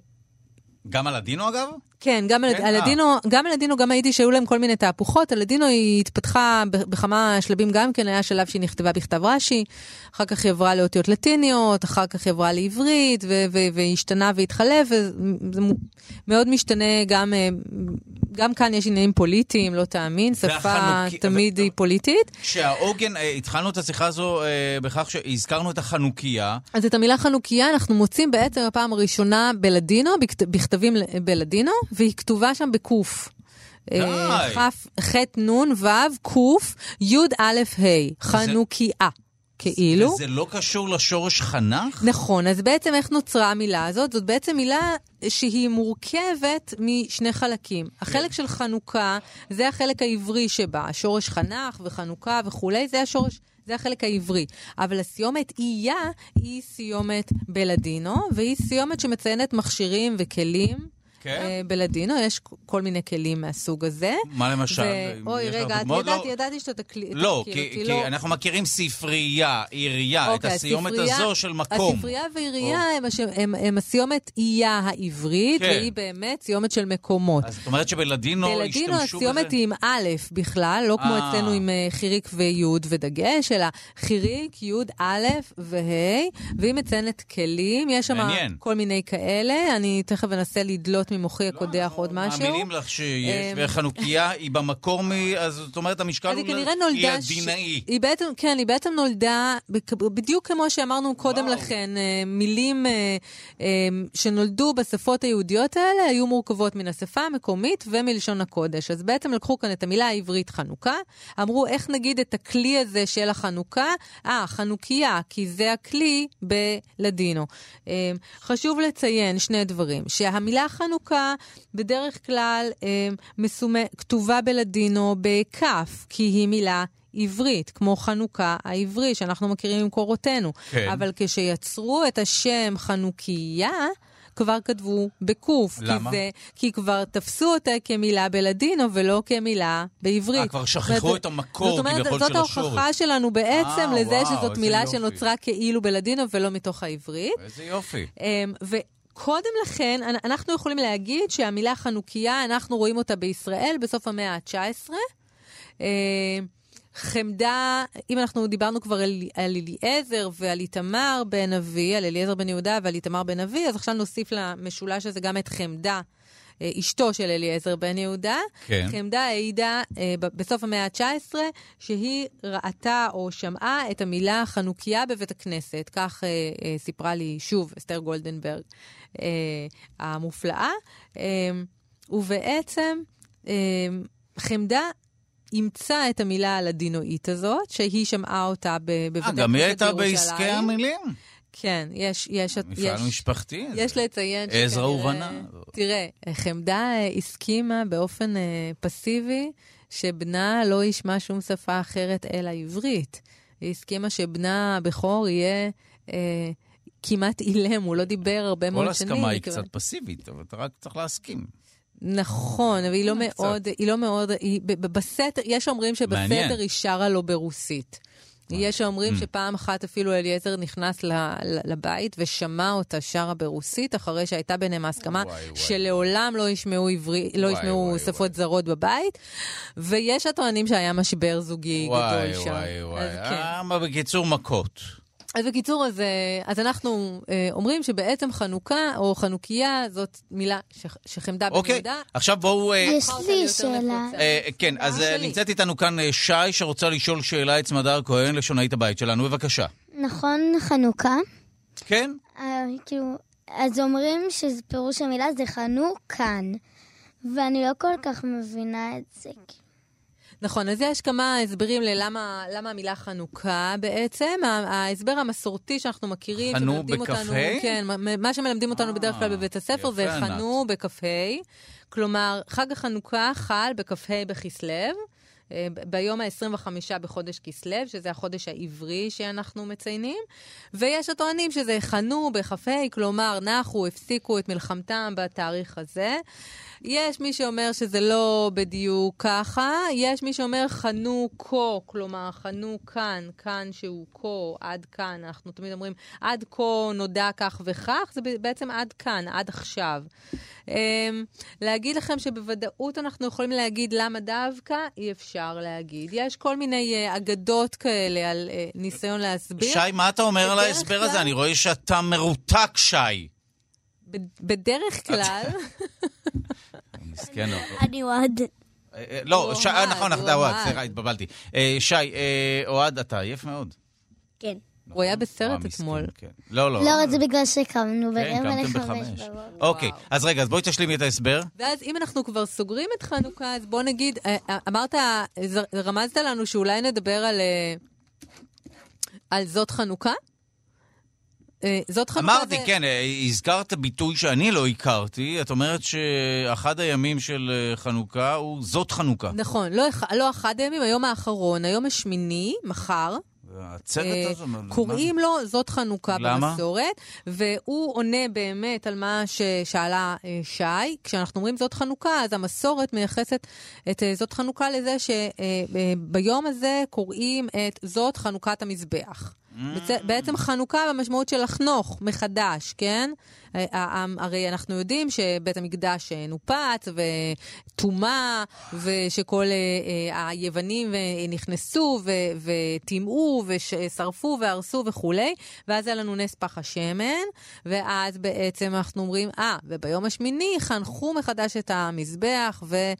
גם הלדינו אגב? כן, גם כן? הלדינו, גם הלדינו, גם היידיש שהיו להם כל מיני תהפוכות. הלדינו היא התפתחה בכמה שלבים גם כן, היה שלב שהיא נכתבה בכתב רש"י, אחר כך היא עברה לאותיות לטיניות, אחר כך היא עברה לעברית, והשתנה והתחלף, וזה מאוד משתנה גם, גם כאן יש עניינים פוליטיים, לא תאמין, שפה תמיד היא פוליטית. כשהעוגן, התחלנו את השיחה הזו בכך שהזכרנו את החנוכיה. אז את המילה חנוכיה אנחנו מוצאים בעצם הפעם הראשונה בלדינו, בכתבים בלדינו, והיא כתובה שם בקוף. ח' נון ו' קוף י' א' ה' חנוכיה. כאילו. וזה לא קשור לשורש חנך? נכון, אז בעצם איך נוצרה המילה הזאת? זאת בעצם מילה שהיא מורכבת משני חלקים. החלק של חנוכה זה החלק העברי שבה, שורש חנך וחנוכה וכולי, זה השורש, זה החלק העברי. אבל הסיומת אייה היא סיומת בלדינו, והיא סיומת שמציינת מכשירים וכלים. בלדינו, יש כל מיני כלים מהסוג הזה. מה למשל? אוי, רגע, ידעתי, ידעתי שאתה תכיר אותי. לא, כי אנחנו מכירים ספרייה, עירייה, את הסיומת הזו של מקום. הספרייה ועירייה הם הסיומת אייה העברית, והיא באמת סיומת של מקומות. אז זאת אומרת שבלדינו השתמשו בזה? בלדינו הסיומת היא עם א' בכלל, לא כמו אצלנו עם חיריק ויוד ודגש, אלא חיריק, יוד, א' וה', והיא מציינת כלים, יש שם כל מיני כאלה, אני תכף אנסה לדלות ממוחי הקודח עוד משהו. מאמינים לך שיש, וחנוכיה היא במקור, אז זאת אומרת, המשקל היא הדינאי. היא בעצם, כן, היא בעצם נולדה, בדיוק כמו שאמרנו קודם לכן, מילים שנולדו בשפות היהודיות האלה, היו מורכבות מן השפה המקומית ומלשון הקודש. אז בעצם לקחו כאן את המילה העברית חנוכה, אמרו איך נגיד את הכלי הזה של החנוכה? אה, חנוכיה, כי זה הכלי בלדינו. חשוב לציין שני דברים, שהמילה חנוכה בדרך כלל אה, מסומה, כתובה בלדינו בכף, כי היא מילה עברית, כמו חנוכה העברי שאנחנו מכירים ממקורותינו. כן. אבל כשיצרו את השם חנוכיה, כבר כתבו בקוף. למה? כי, זה, כי כבר תפסו אותה כמילה בלדינו ולא כמילה בעברית. אה, כבר שכחו זאת, את המקור כביכול של השורש. זאת ההוכחה שלנו בעצם 아, לזה וואו, שזאת מילה יופי. שנוצרה כאילו בלדינו ולא מתוך העברית. איזה יופי. ו... קודם לכן, אנחנו יכולים להגיד שהמילה חנוכיה, אנחנו רואים אותה בישראל בסוף המאה ה-תשע עשרה. חמדה, אם אנחנו דיברנו כבר על, על אליעזר ועל איתמר בן אבי, על אליעזר בן יהודה ועל איתמר בן אבי, אז עכשיו נוסיף למשולש הזה גם את חמדה, אשתו של אליעזר בן יהודה. כן. חמדה העידה בסוף המאה ה-תשע עשרה שהיא ראתה או שמעה את המילה חנוכיה בבית הכנסת. כך סיפרה לי שוב אסתר גולדנברג המופלאה. ובעצם חמדה אימצה את המילה הלדינואית הזאת, שהיא שמעה אותה בבית הכנסת בירושלים. גם היא הייתה בעסקי המילים? כן, יש... יש מפעל משפחתי. יש לציין שכנראה... עזרא ובנה. תראה, חמדה הסכימה באופן פסיבי, שבנה לא ישמע שום שפה אחרת אלא עברית. היא הסכימה שבנה הבכור יהיה... כמעט אילם, הוא לא דיבר הרבה מאוד שנים. כל הסכמה היא קצת פסיבית, אבל אתה רק צריך להסכים. נכון, אבל היא לא מאוד, היא לא מאוד, בסתר, יש אומרים שבסתר היא שרה לו ברוסית. יש אומרים שפעם אחת אפילו אליעזר נכנס לבית ושמע אותה שרה ברוסית, אחרי שהייתה ביניהם ההסכמה שלעולם לא ישמעו שפות זרות בבית, ויש הטוענים שהיה משבר זוגי גדול שם. וואי וואי וואי, בקיצור מכות. אז בקיצור, אז, אז אנחנו אה, אומרים שבעצם חנוכה או חנוכיה זאת מילה ש, שחמדה אוקיי, במידה. עכשיו בואו... יש לי שאלה. אה, כן, אז שלי. נמצאת איתנו כאן שי שרוצה לשאול שאלה את סמדר כהן, לשונאית הבית שלנו, בבקשה. נכון, חנוכה? כן. אה, כאילו, אז אומרים שפירוש המילה זה חנוכן, ואני לא כל כך מבינה את זה. נכון, אז יש כמה הסברים ללמה למה המילה חנוכה בעצם. ההסבר המסורתי שאנחנו מכירים, חנו בקפה? כן, מה שמלמדים אותנו בדרך כלל בבית הספר זה חנו בקפה. כלומר, חג החנוכה חל בקפה בכסלו, ביום ה-עשרים וחמישה בחודש כסלו, שזה החודש העברי שאנחנו מציינים, ויש הטוענים שזה חנו בחפה, כלומר, נחו, הפסיקו את מלחמתם בתאריך הזה. יש מי שאומר שזה לא בדיוק ככה, יש מי שאומר חנו כה, כלומר חנו כאן, כאן שהוא כה, עד כאן, אנחנו תמיד אומרים עד כה נודע כך וכך, זה בעצם עד כאן, עד עכשיו. להגיד לכם שבוודאות אנחנו יכולים להגיד למה דווקא, אי אפשר להגיד. יש כל מיני אגדות כאלה על ניסיון להסביר. שי, מה אתה אומר על ההסבר הזה? אני רואה שאתה מרותק, שי. בדרך כלל... מסכן. אני אוהד. לא, נכון, אתה אוהד, סליחה, התבלבלתי. שי, אוהד, אתה עייף מאוד. כן. הוא היה בסרט אתמול. לא, לא. לא, זה בגלל שקמנו ברבע לחמש. לחמש. אוקיי, אז רגע, אז בואי תשלימי את ההסבר. ואז אם אנחנו כבר סוגרים את חנוכה, אז בוא נגיד, אמרת, רמזת לנו שאולי נדבר על זאת חנוכה? זאת חנוכה אמרתי, כן, הזכרת ביטוי שאני לא הכרתי. את אומרת שאחד הימים של חנוכה הוא זאת חנוכה. נכון, לא אחד הימים, היום האחרון, היום השמיני, מחר. הצוות הזה... קוראים לו זאת חנוכה במסורת, והוא עונה באמת על מה ששאלה שי. כשאנחנו אומרים זאת חנוכה, אז המסורת מייחסת את זאת חנוכה לזה שביום הזה קוראים את זאת חנוכת המזבח. בעצם חנוכה במשמעות של לחנוך מחדש, כן? הרי אנחנו יודעים שבית המקדש נופץ וטומאה, ושכל היוונים נכנסו וטימאו ושרפו והרסו וכולי, ואז היה לנו נס פח השמן, ואז בעצם אנחנו אומרים, אה, וביום השמיני חנכו מחדש את המזבח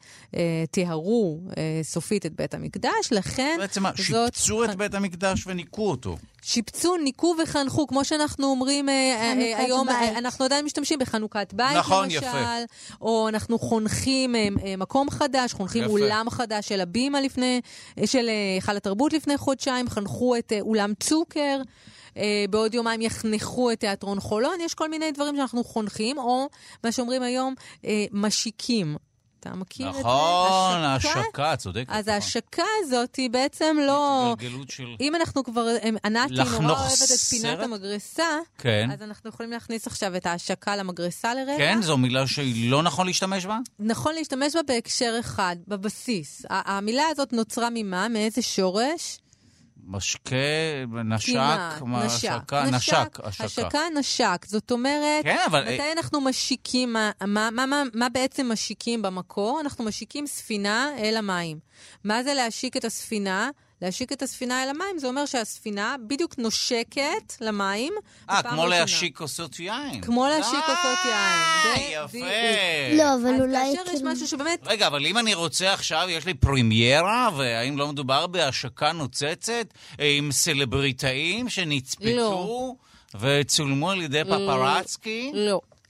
וטהרו סופית את בית המקדש, לכן... בעצם מה, שיפצו את בית המקדש וניקו אותו. שיפצו, ניקו וחנכו, כמו שאנחנו אומרים היום, אנחנו עדיין משתמשים בחנוכת בית, נכון, למשל, יפה. או אנחנו חונכים מקום חדש, חונכים יפה. אולם חדש של הבימה לפני, של חל התרבות לפני חודשיים, חנכו את אולם צוקר, בעוד יומיים יחנכו את תיאטרון חולון, יש כל מיני דברים שאנחנו חונכים, או מה שאומרים היום, משיקים. אתה מכיר נכון, את זה? נכון, ההשקה, צודקת. אז ההשקה הזאת היא בעצם לא... של... אם אנחנו כבר... ענתי נורא אוהבת את פינת סרט? המגרסה, כן. אז אנחנו יכולים להכניס עכשיו את ההשקה למגרסה לרגע. כן, זו מילה שלא נכון להשתמש בה? נכון להשתמש בה בהקשר אחד, בבסיס. המילה הזאת נוצרה ממה? מאיזה שורש? משקה, נשק, נשק, נשק, השקה, נשק. זאת אומרת, כן, אבל... מתי אנחנו משיקים, מה, מה, מה, מה בעצם משיקים במקור? אנחנו משיקים ספינה אל המים. מה זה להשיק את הספינה? להשיק את הספינה אל המים, זה אומר שהספינה בדיוק נושקת למים. אה, כמו להשיק כוסות יין. כמו להשיק כוסות יין. יפה. לא, אבל אולי... אז כאשר יש משהו שבאמת... רגע, אבל אם אני רוצה עכשיו, יש לי פרימיירה, והאם לא מדובר בהשקה נוצצת, עם סלבריטאים שנצפתו וצולמו על ידי פפרצקי? לא.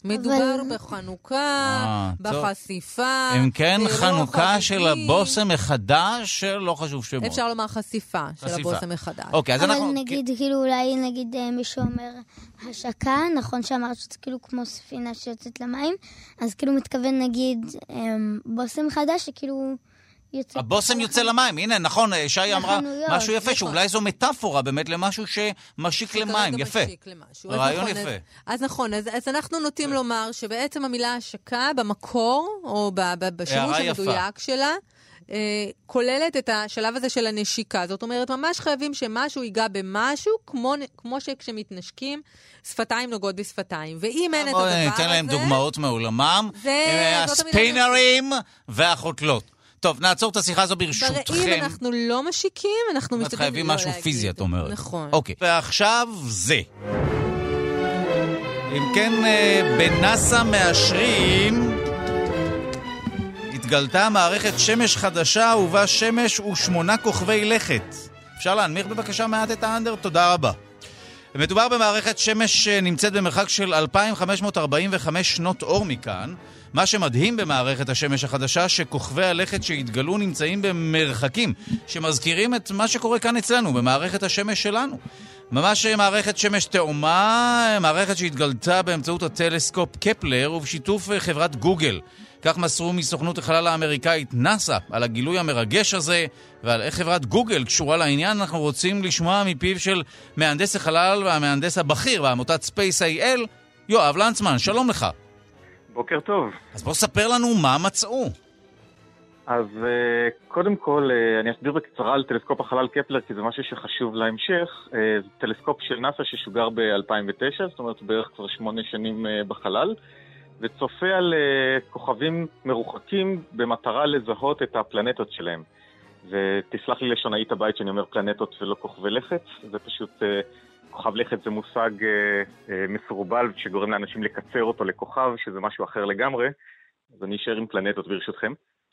מדובר בחנוכה, בחשיפה. אם כן, חנוכה של הבושם מחדש, לא חשוב שמות. אפשר לומר חשיפה של הבושם מחדש. אוקיי, אז אנחנו... אבל נגיד, כאילו, אולי נגיד מישהו אומר השקה, נכון שאמרת שזה כאילו כמו ספינה שיוצאת למים, אז כאילו מתכוון נגיד בושם חדש שכאילו... הבושם יוצא למים, הנה, נכון, שי אמרה משהו יפה, שאולי זו מטאפורה באמת למשהו שמשיק למים, יפה. רעיון יפה. אז נכון, אז אנחנו נוטים לומר שבעצם המילה השקה במקור, או בשימוש המדויק שלה, כוללת את השלב הזה של הנשיקה. זאת אומרת, ממש חייבים שמשהו ייגע במשהו, כמו שכשמתנשקים, שפתיים נוגעות בשפתיים. ואם אין את הדבר הזה... ניתן להם דוגמאות מעולמם, הספינרים והחותלות. טוב, נעצור את השיחה הזו ברשותכם. אם אנחנו לא משיקים, אנחנו משתדלים לא להגיד. חייבים משהו פיזי, את אומרת. נכון. אוקיי, ועכשיו זה. אם כן, בנאסא מאשרים, התגלתה מערכת שמש חדשה ובה שמש ושמונה כוכבי לכת. אפשר להנמיך בבקשה מעט את האנדר? תודה רבה. מדובר במערכת שמש שנמצאת במרחק של אלפיים חמש מאות ארבעים וחמש שנות אור מכאן. מה שמדהים במערכת השמש החדשה, שכוכבי הלכת שהתגלו נמצאים במרחקים, שמזכירים את מה שקורה כאן אצלנו, במערכת השמש שלנו. ממש מערכת שמש תאומה, מערכת שהתגלתה באמצעות הטלסקופ קפלר ובשיתוף חברת גוגל. כך מסרו מסוכנות החלל האמריקאית נאסא על הגילוי המרגש הזה, ועל איך חברת גוגל קשורה לעניין. אנחנו רוצים לשמוע מפיו של מהנדס החלל והמהנדס הבכיר בעמותת ספייס איי אל, יואב לנצמן. שלום לך. בוקר טוב. אז בוא ספר לנו מה מצאו. אז קודם כל אני אסביר בקצרה על טלסקופ החלל קפלר, כי זה משהו שחשוב להמשך. זה טלסקופ של נאסא ששוגר ב-אלפיים ותשע, זאת אומרת בערך כבר שמונה שנים בחלל, וצופה על כוכבים מרוחקים במטרה לזהות את הפלנטות שלהם. ותסלח לי לשונאית הבית שאני אומר פלנטות ולא כוכבי לכת, זה פשוט... כוכב לכת זה מושג אה, אה, מסורבל שגורם לאנשים לקצר אותו לכוכב, שזה משהו אחר לגמרי, אז אני אשאר עם פלנטות ברשותכם.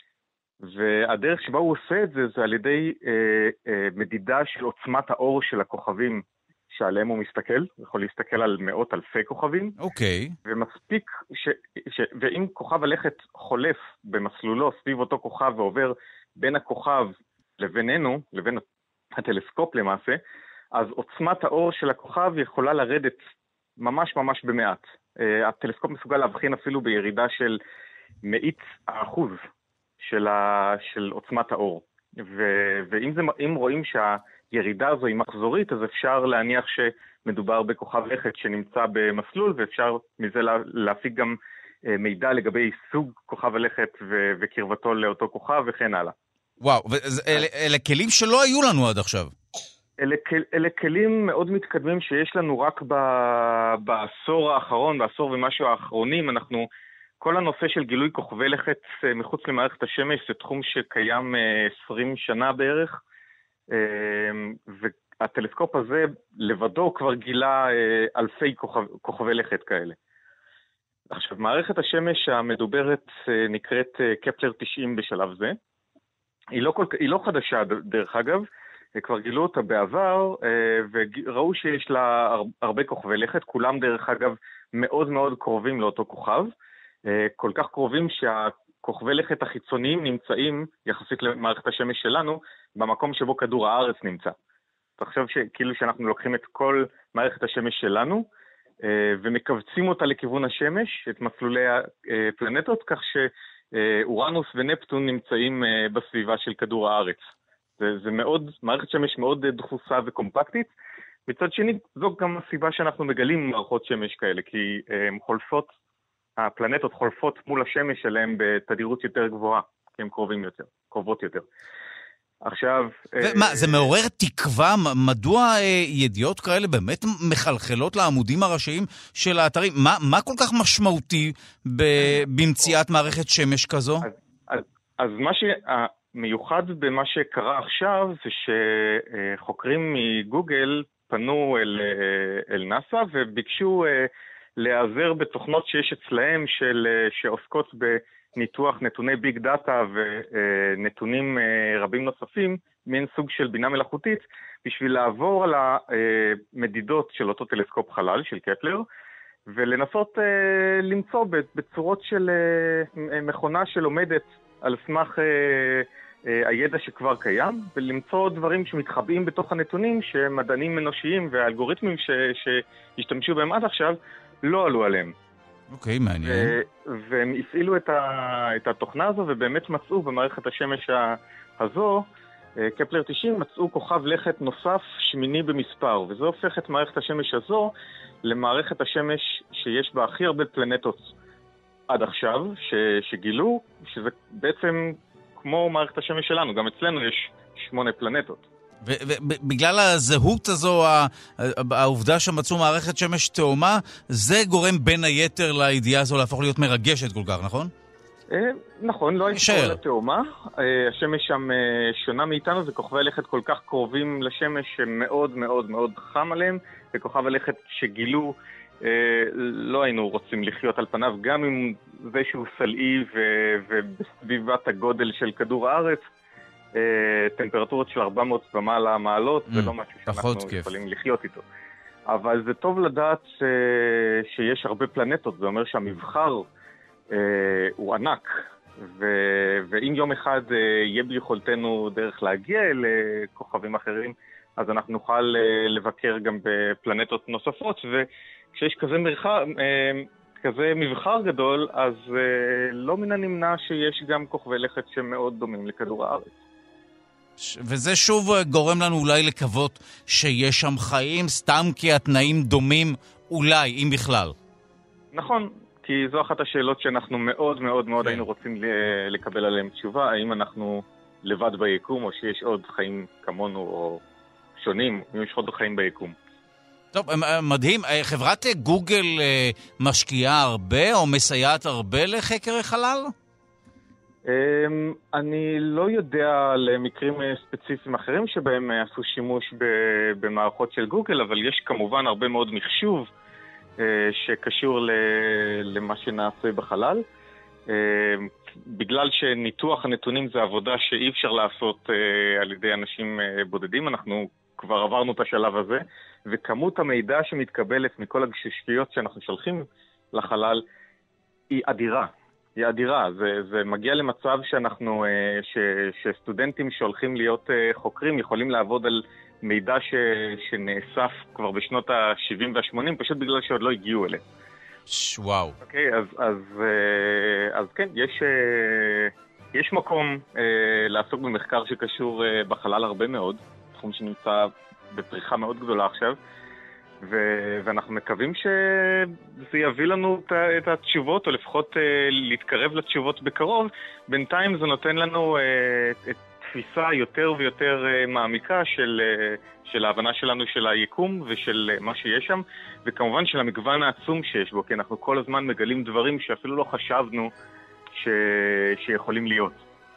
והדרך שבה הוא עושה את זה, זה על ידי אה, אה, מדידה של עוצמת האור של הכוכבים שעליהם הוא מסתכל, הוא יכול להסתכל על מאות אלפי כוכבים. אוקיי. Okay. ומספיק, ש, ש, ואם כוכב הלכת חולף במסלולו סביב אותו כוכב ועובר בין הכוכב לבינינו, לבין הטלסקופ למעשה, אז עוצמת האור של הכוכב יכולה לרדת ממש ממש במעט. Uh, הטלסקופ מסוגל להבחין אפילו בירידה של מאית האחוז של, ה, של עוצמת האור. ו- ואם זה, אם רואים שהירידה הזו היא מחזורית, אז אפשר להניח שמדובר בכוכב לכת שנמצא במסלול, ואפשר מזה לה, להפיק גם uh, מידע לגבי סוג כוכב הלכת ו- וקרבתו לאותו כוכב וכן הלאה. וואו, אלה, אלה כלים שלא היו לנו עד עכשיו. אלה, אלה כלים מאוד מתקדמים שיש לנו רק ב, בעשור האחרון, בעשור ומשהו האחרונים. אנחנו, כל הנושא של גילוי כוכבי לכת מחוץ למערכת השמש זה תחום שקיים עשרים שנה בערך, והטלסקופ הזה לבדו כבר גילה אלפי כוכב, כוכבי לכת כאלה. עכשיו, מערכת השמש המדוברת נקראת קפלר תשעים בשלב זה. היא לא, כל, היא לא חדשה דרך אגב, כבר גילו אותה בעבר, וראו שיש לה הרבה כוכבי לכת, כולם דרך אגב מאוד מאוד קרובים לאותו כוכב, כל כך קרובים שהכוכבי לכת החיצוניים נמצאים, יחסית למערכת השמש שלנו, במקום שבו כדור הארץ נמצא. תחשוב שכאילו שאנחנו לוקחים את כל מערכת השמש שלנו, ומקבצים אותה לכיוון השמש, את מסלולי הפלנטות, כך שאורנוס ונפטון נמצאים בסביבה של כדור הארץ. זה, זה מאוד, מערכת שמש מאוד דחוסה וקומפקטית. מצד שני, זו גם הסיבה שאנחנו מגלים מערכות שמש כאלה, כי הן חולפות, הפלנטות חולפות מול השמש שלהם בתדירות יותר גבוהה, כי הן קרובים יותר, קרובות יותר. עכשיו... ומה, זה מעורר תקווה? מדוע ידיעות כאלה באמת מחלחלות לעמודים הראשיים של האתרים? מה, מה כל כך משמעותי במציאת מערכת שמש כזו? אז, אז, אז מה ש... מיוחד במה שקרה עכשיו זה שחוקרים מגוגל פנו אל, אל נאסא וביקשו להיעזר בתוכנות שיש אצלהם של, שעוסקות בניתוח נתוני ביג דאטה ונתונים רבים נוספים, מין סוג של בינה מלאכותית, בשביל לעבור על המדידות של אותו טלסקופ חלל של קפלר ולנסות אה, למצוא בצורות של אה, מכונה שלומדת על סמך אה, אה, הידע שכבר קיים, ולמצוא דברים שמתחבאים בתוך הנתונים שמדענים אנושיים והאלגוריתמים ש, שהשתמשו בהם עד עכשיו לא עלו עליהם. אוקיי, מעניין. ו- והם הפעילו את, ה- את התוכנה הזו ובאמת מצאו במערכת השמש הזו, קפלר תשעים, מצאו כוכב לכת נוסף שמיני במספר, וזה הופך את מערכת השמש הזו למערכת השמש שיש בה הכי הרבה פלנטות עד עכשיו, ש- שגילו שזה בעצם כמו מערכת השמש שלנו, גם אצלנו יש שמונה פלנטות. ובגלל הזהות הזו, העובדה שמצאו מערכת שמש תאומה, זה גורם בין היתר לידיעה הזו להפוך להיות מרגשת כל כך, נכון? נכון, לא הייתי קורא לתאומה. השמש שם שונה מאיתנו, זה כוכבי לכת כל כך קרובים לשמש שמאוד מאוד מאוד חם עליהם, וכוכב הלכת שגילו לא היינו רוצים לחיות על פניו, גם אם זה שהוא סלעי ובסביבת הגודל של כדור הארץ, טמפרטורות של ארבע מאות ומעלה מעלות, זה לא משהו שאנחנו יכולים לחיות איתו. אבל זה טוב לדעת שיש הרבה פלנטות, זה אומר שהמבחר הוא ענק, ואם יום אחד יהיה ביכולתנו דרך להגיע לכוכבים אחרים, אז אנחנו נוכל לבקר גם בפלנטות נוספות, וכשיש כזה מרחב, כזה מבחר גדול, אז לא מן הנמנע שיש גם כוכבי לכת שמאוד דומים לכדור הארץ. וזה שוב גורם לנו אולי לקוות שיש שם חיים, סתם כי התנאים דומים אולי, אם בכלל. נכון, כי זו אחת השאלות שאנחנו מאוד מאוד מאוד היינו רוצים לקבל עליהם תשובה, האם אנחנו לבד ביקום, או שיש עוד חיים כמונו או שונים, אם יש עוד חיים ביקום. טוב, מדהים. חברת גוגל משקיעה הרבה או מסייעת הרבה לחקר החלל? אני לא יודע למקרים ספציפיים אחרים שבהם עשו שימוש במערכות של גוגל, אבל יש כמובן הרבה מאוד מחשוב שקשור למה שנעשה בחלל. בגלל שניתוח הנתונים זה עבודה שאי אפשר לעשות על ידי אנשים בודדים, אנחנו כבר עברנו את השלב הזה, וכמות המידע שמתקבלת מכל הגששיות שאנחנו שולחים לחלל היא אדירה. היא אדירה. זה, זה מגיע למצב שאנחנו, ש, שסטודנטים שהולכים להיות חוקרים יכולים לעבוד על מידע ש, שנאסף כבר בשנות ה-שבעים וה-שמונים, פשוט בגלל שעוד לא הגיעו אליהם. וואו. אוקיי, אז, אז, אז כן, יש, יש מקום לעסוק במחקר שקשור בחלל הרבה מאוד, תחום שנמצא בפריחה מאוד גדולה עכשיו, ו- ואנחנו מקווים שזה יביא לנו את התשובות, או לפחות להתקרב לתשובות בקרוב. בינתיים זה נותן לנו את תפיסה יותר ויותר מעמיקה של, של ההבנה שלנו של היקום ושל מה שיש שם, וכמובן של המגוון העצום שיש בו, כי אנחנו כל הזמן מגלים דברים שאפילו לא חשבנו ש... שיכולים להיות.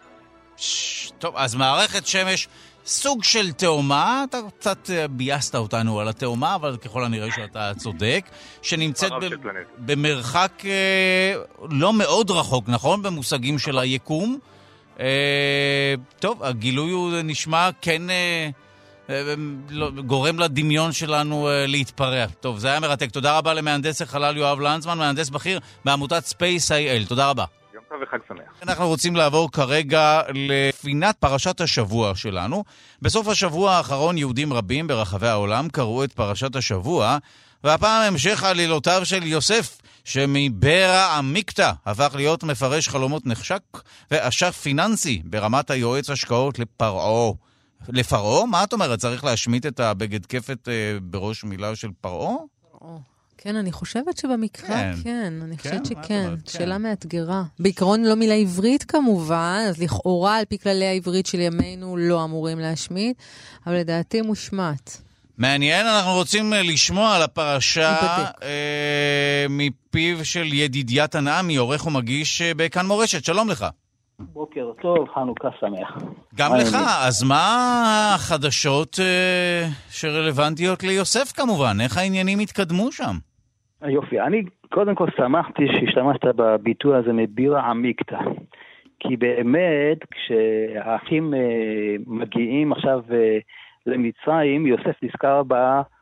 טוב, אז מערכת שמש סוג של תאומה, אתה קצת בייסת אותנו על התאומה, אבל ככל הנראה שאתה צודק, שנמצאת ב- במרחק אה, לא מאוד רחוק, נכון? במושגים של היקום. אה, טוב, הגילוי הוא נשמע כן אה, אה, לא, גורם לדמיון שלנו אה, להתפרע. טוב, זה היה מרתק. תודה רבה למהנדס החלל יואב לנצמן, מהנדס בכיר בעמותת ספייס איי אל. תודה רבה. וחג שמח. אנחנו רוצים לעבור כרגע לפינת פרשת השבוע שלנו. בסוף השבוע האחרון יהודים רבים ברחבי העולם קראו את פרשת השבוע, והפעם המשך עלילותיו של יוסף, שמברא עמיקתא הפך להיות מפרש חלומות נחשק ואשף פיננסי ברמת היועץ השקעות לפרעה. לפרעה? מה את אומרת? צריך להשמיט את הבגד כפת בראש מילה של פרעה? כן, אני חושבת שבמקרא, כן, כן אני כן? חושבת שכן. שאלה מאתגרה. בעיקרון לא מילה עברית כמובן, אז לכאורה על פי כללי העברית של ימינו לא אמורים להשמיט, אבל לדעתי מושמט. מעניין, אנחנו רוצים לשמוע על הפרשה אה, מפיו של ידידיה תנעמי, עורך ומגיש בכאן מורשת. שלום לך. בוקר טוב, חנוכה שמח. גם לך, אז מה החדשות אה, שרלוונטיות ליוסף כמובן? איך העניינים התקדמו שם? יופי, אני קודם כל שמחתי שהשתמשת בביטוי הזה מבירא עמיקתא. כי באמת, כשהאחים אה, מגיעים עכשיו אה, למצרים, יוסף נזכר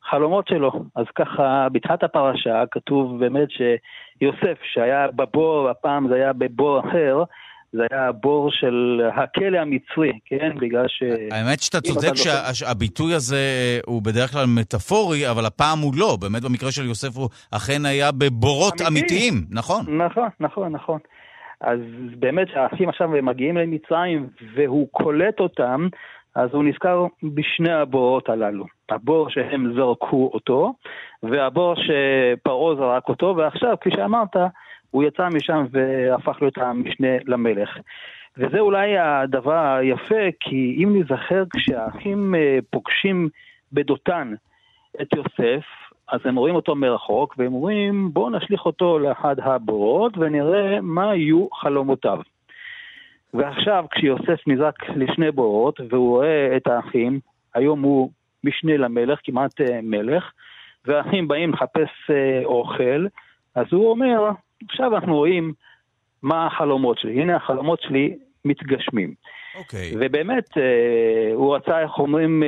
החלומות שלו. אז ככה, בתחילת הפרשה כתוב באמת שיוסף, שהיה בבור, הפעם זה היה בבור אחר, זה היה הבור של הכלא המצרי, כן? בגלל ש... האמת שאתה צודק שהביטוי הזה הוא בדרך כלל מטאפורי, אבל הפעם הוא לא. באמת במקרה של יוסף הוא אכן היה בבורות אמיתיים, נכון? נכון, נכון, נכון. אז באמת שהאחים עכשיו מגיעים למצרים והוא קולט אותם, אז הוא נזכר בשני הבורות הללו. הבור שהם זרקו אותו, והבור שפרעה זרק אותו, ועכשיו, כפי שאמרת, הוא יצא משם והפך להיות המשנה למלך. וזה אולי הדבר היפה, כי אם נזכר כשהאחים פוגשים בדותן את יוסף, אז הם רואים אותו מרחוק, והם אומרים, בואו נשליך אותו לאחד הבורות, ונראה מה יהיו חלומותיו. ועכשיו, כשיוסף נזרק לשני בורות, והוא רואה את האחים, היום הוא משנה למלך, כמעט מלך, והאחים באים לחפש אוכל, אז הוא אומר, עכשיו אנחנו רואים מה החלומות שלי. הנה החלומות שלי מתגשמים. אוקיי. ובאמת, הוא רצה, איך אומרים,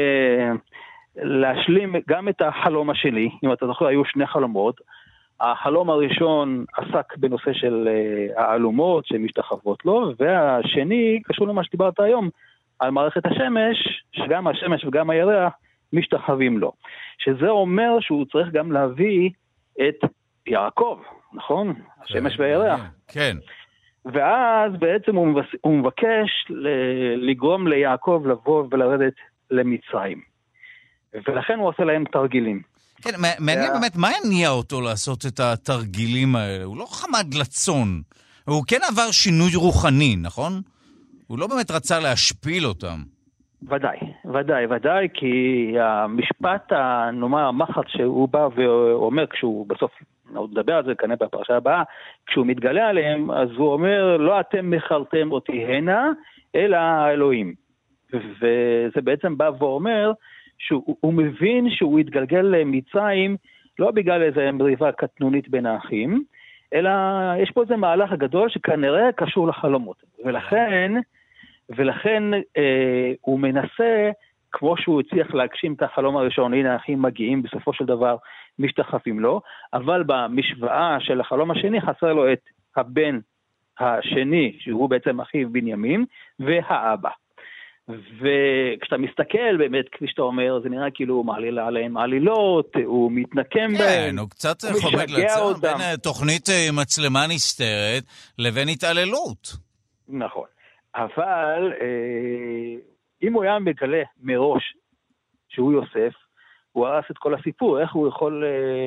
להשלים גם את החלום השלי. אם אתה זוכר, היו שני חלומות. החלום הראשון עסק בנושא של האלומות שמשתחוות לו, והשני קשור למה שדיברת היום, על מערכת השמש, שגם השמש וגם הירח משתחווים לו. שזה אומר שהוא צריך גם להביא את יעקב, נכון? השמש והירח. כן. ואז בעצם הוא מבקש לגרום ליעקב לבוא ולרדת למצרים. ולכן הוא עושה להם תרגילים. כן, מעניין באמת, מה הניע אותו לעשות את התרגילים האלה? הוא לא חמד לצון. הוא כן עבר שינוי רוחני, נכון? הוא לא באמת רצה להשפיל אותם. ודאי, ודאי, ודאי, כי המשפט, נאמר, המחץ שהוא בא ואומר, כשהוא בסוף, הוא מדבר על זה כנראה בפרשה הבאה, כשהוא מתגלה עליהם, אז הוא אומר, לא אתם מכרתם אותי הנה, אלא האלוהים. וזה בעצם בא ואומר, שהוא מבין שהוא יתגלגל למצרים, לא בגלל איזו מריבה קטנונית בין האחים, אלא יש פה איזה מהלך גדול שכנראה קשור לחלומות. ולכן, ולכן אה, הוא מנסה, כמו שהוא הצליח להגשים את החלום הראשון, הנה האחים מגיעים, בסופו של דבר משתחפים לו, אבל במשוואה של החלום השני חסר לו את הבן השני, שהוא בעצם אחיו בנימין, והאבא. וכשאתה מסתכל באמת, כפי שאתה אומר, זה נראה כאילו הוא מעליל עליהם מעלילות, הוא מתנקם בהם, כן, הוא קצת חומד לצר בין תוכנית מצלמה נסתרת לבין התעללות. נכון, אבל אם הוא היה מגלה מראש שהוא יוסף, הוא הרס את כל הסיפור, איך הוא יכול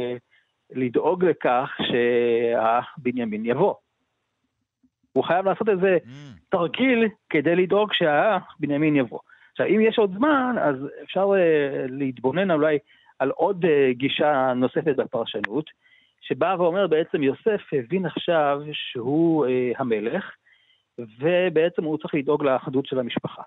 לדאוג לכך שהאח בנימין יבוא? הוא חייב לעשות איזה mm. תרגיל כדי לדאוג שהאח בנימין יבוא. עכשיו, אם יש עוד זמן, אז אפשר uh, להתבונן אולי על עוד uh, גישה נוספת בפרשנות, שבא ואומר בעצם יוסף הבין עכשיו שהוא uh, המלך, ובעצם הוא צריך לדאוג לאחדות של המשפחה.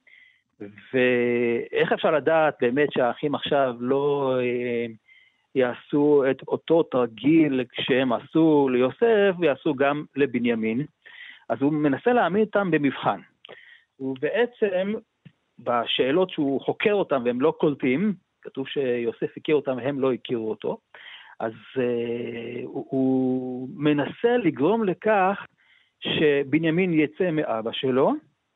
ואיך אפשר לדעת באמת שהאחים עכשיו לא uh, יעשו את אותו תרגיל כשהם עשו ליוסף, ויעשו גם לבנימין, אז הוא מנסה להעמיד אותם במבחן. ובעצם, בשאלות שהוא חוקר אותם והם לא קולטים, כתוב שיוסף הכיר אותם והם לא הכירו אותו, אז uh, הוא, הוא מנסה לגרום לכך שבנימין יצא מאבא שלו,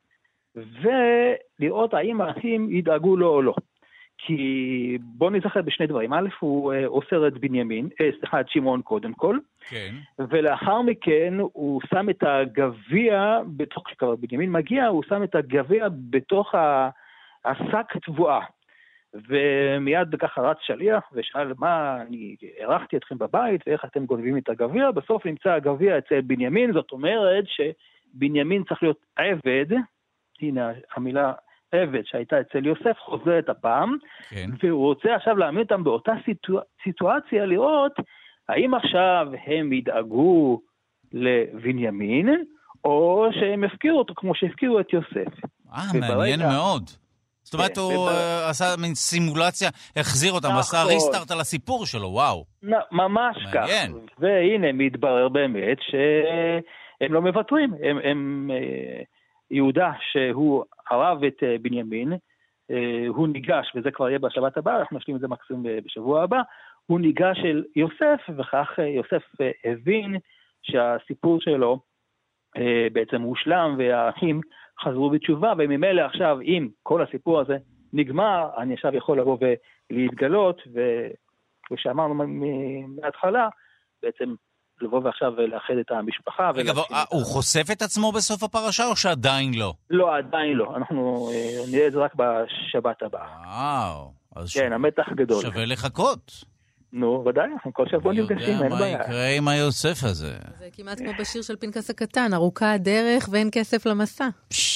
ולראות האם האחים ידאגו לו או לא. כי בוא נזכר בשני דברים. א', הוא אה, אוסר את בנימין, אה, סליחה, את שמעון קודם כל. כן. ולאחר מכן הוא שם את הגביע, בתוך, כשכבר בנימין מגיע, הוא שם את הגביע בתוך השק תבואה. ומיד ככה רץ שליח ושאל, מה, אני ערכתי אתכם בבית, ואיך אתם גונבים את הגביע? בסוף נמצא הגביע אצל בנימין, זאת אומרת שבנימין צריך להיות עבד, הנה המילה עבד שהייתה אצל יוסף חוזרת הפעם, כן. והוא רוצה עכשיו להעמיד אותם באותה סיטואציה, סיטואציה לראות האם עכשיו הם ידאגו לבנימין, או שהם הפקירו אותו כמו שהפקירו את יוסף. אה, מעניין מאוד. זאת אומרת, הוא עשה מין סימולציה, החזיר אותם, עשה ריסטארט על הסיפור שלו, וואו. ממש כך. והנה, מתברר באמת שהם לא מבטרים. הם, יהודה שהוא הרב את בנימין, הוא ניגש, וזה כבר יהיה בשבת הבאה, אנחנו נשלים את זה מקסימום בשבוע הבא, הוא ניגש אל יוסף, וכך יוסף הבין שהסיפור שלו בעצם מושלם, והאחים חזרו בתשובה, וממילא עכשיו, אם כל הסיפור הזה נגמר, אני עכשיו יכול לבוא ולהתגלות, וכמו שאמרנו מההתחלה, בעצם לבוא ועכשיו לאחד את המשפחה. רגע, הוא חושף את עצמו בסוף הפרשה, או שעדיין לא? לא, עדיין לא. אנחנו נראה את זה רק בשבת הבאה. וואו. כן, המתח גדול. שווה לחכות. נו, ודאי, אנחנו כל שבוע נפגשים, אין בעיה. מה יקרה עם היוסף הזה? זה כמעט כמו בשיר של פנקס הקטן, ארוכה הדרך ואין כסף למסע.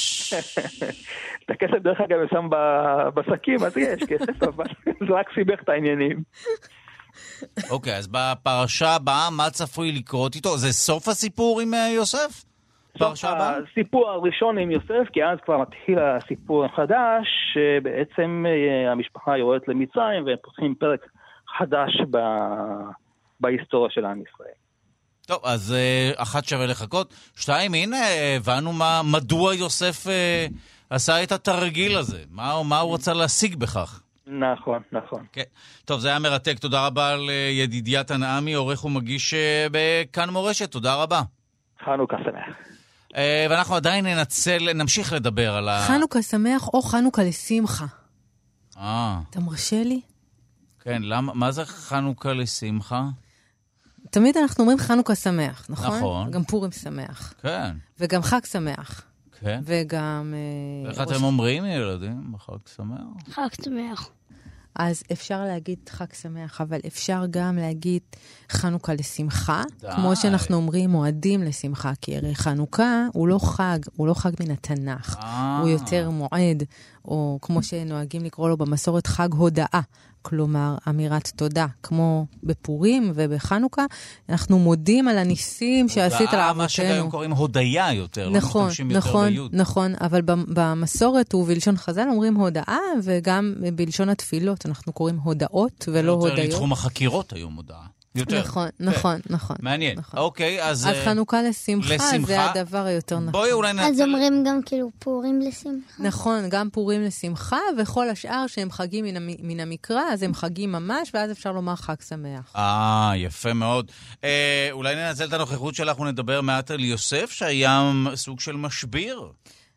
את הכסף דרך אגב שם בשקים, אז יש כסף, אבל זה רק סיבך את העניינים. אוקיי, אז בפרשה הבאה, מה צפוי לקרות איתו? זה סוף הסיפור עם יוסף? פרשה הבאה? הסיפור הראשון עם יוסף, כי אז כבר מתחיל הסיפור החדש, שבעצם המשפחה יורדת למצרים, והם פותחים פרק חדש ב... בהיסטוריה של עם ישראל. טוב, אז אחת שווה לחכות. שתיים, הנה, הבנו מה, מדוע יוסף אה, עשה את התרגיל הזה. מה, מה הוא רצה להשיג בכך? נכון, נכון. כן. טוב, זה היה מרתק. תודה רבה לידידיה תנעמי, עורך ומגיש בכאן מורשת. תודה רבה. חנוכה שמח. ואנחנו עדיין ננצל, נמשיך לדבר על ה... חנוכה שמח או חנוכה לשמחה. אה. אתה מרשה לי? כן, למה, מה זה חנוכה לשמחה? תמיד אנחנו אומרים חנוכה שמח, נכון? נכון. גם פורים שמח. כן. וגם חג שמח. כן. וגם... איך אתם אומרים, ילדים, בחג שמח? חג שמח. אז אפשר להגיד חג שמח, אבל אפשר גם להגיד חנוכה לשמחה, כמו שאנחנו אומרים מועדים לשמחה, כי הרי חנוכה הוא לא חג, הוא לא חג מן התנ"ך, הוא יותר מועד, או כמו שנוהגים לקרוא לו במסורת חג הודאה, כלומר אמירת תודה, כמו בפורים ובחנוכה, אנחנו מודים על הניסים שעשית לאבותינו. מה שגם קוראים הודיה יותר, נכון, לא משתמשים יותר נכון, ביוד. נכון, אבל במסורת ובלשון חז"ל אומרים הודאה, וגם בלשון התפילות אנחנו קוראים הודאות ולא הודיות. יותר לתחום החקירות היום הודאה. יותר. נכון, נכון, נכון. מעניין. נכון. אוקיי, אז... אז חנוכה לשמחה, לשמחה. זה הדבר היותר נכון. בואי אולי נתן... אז אומרים גם כאילו פורים לשמחה. נכון, גם פורים לשמחה, וכל השאר שהם חגים מן, המ... מן המקרא, אז הם חגים ממש, ואז אפשר לומר חג שמח. אה, יפה מאוד. אה, אולי ננצל את הנוכחות שלך ונדבר מעט על יוסף, שהיה סוג של משביר.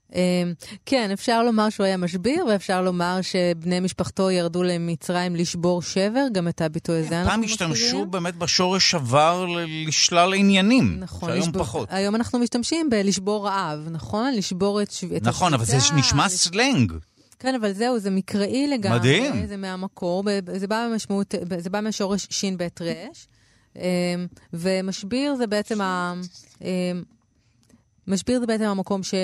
כן, אפשר לומר שהוא היה משביר, ואפשר לומר שבני משפחתו ירדו למצרים לשבור שבר, גם את הביטוי הזה אנחנו מכירים. פעם השתמשו באמת בשורש שבר לשלל עניינים, נכון, שהיום לשבור, פחות. היום אנחנו משתמשים בלשבור רעב, נכון? לשבור את, את נכון, אבל זה נשמע לש... סלנג. כן, אבל זהו, זה מקראי לגמרי. מדהים. זה מהמקור, זה בא במשמעות, זה בא משורש שין בית רש, ומשביר זה בעצם ה... משביר זה בעצם המקום ש...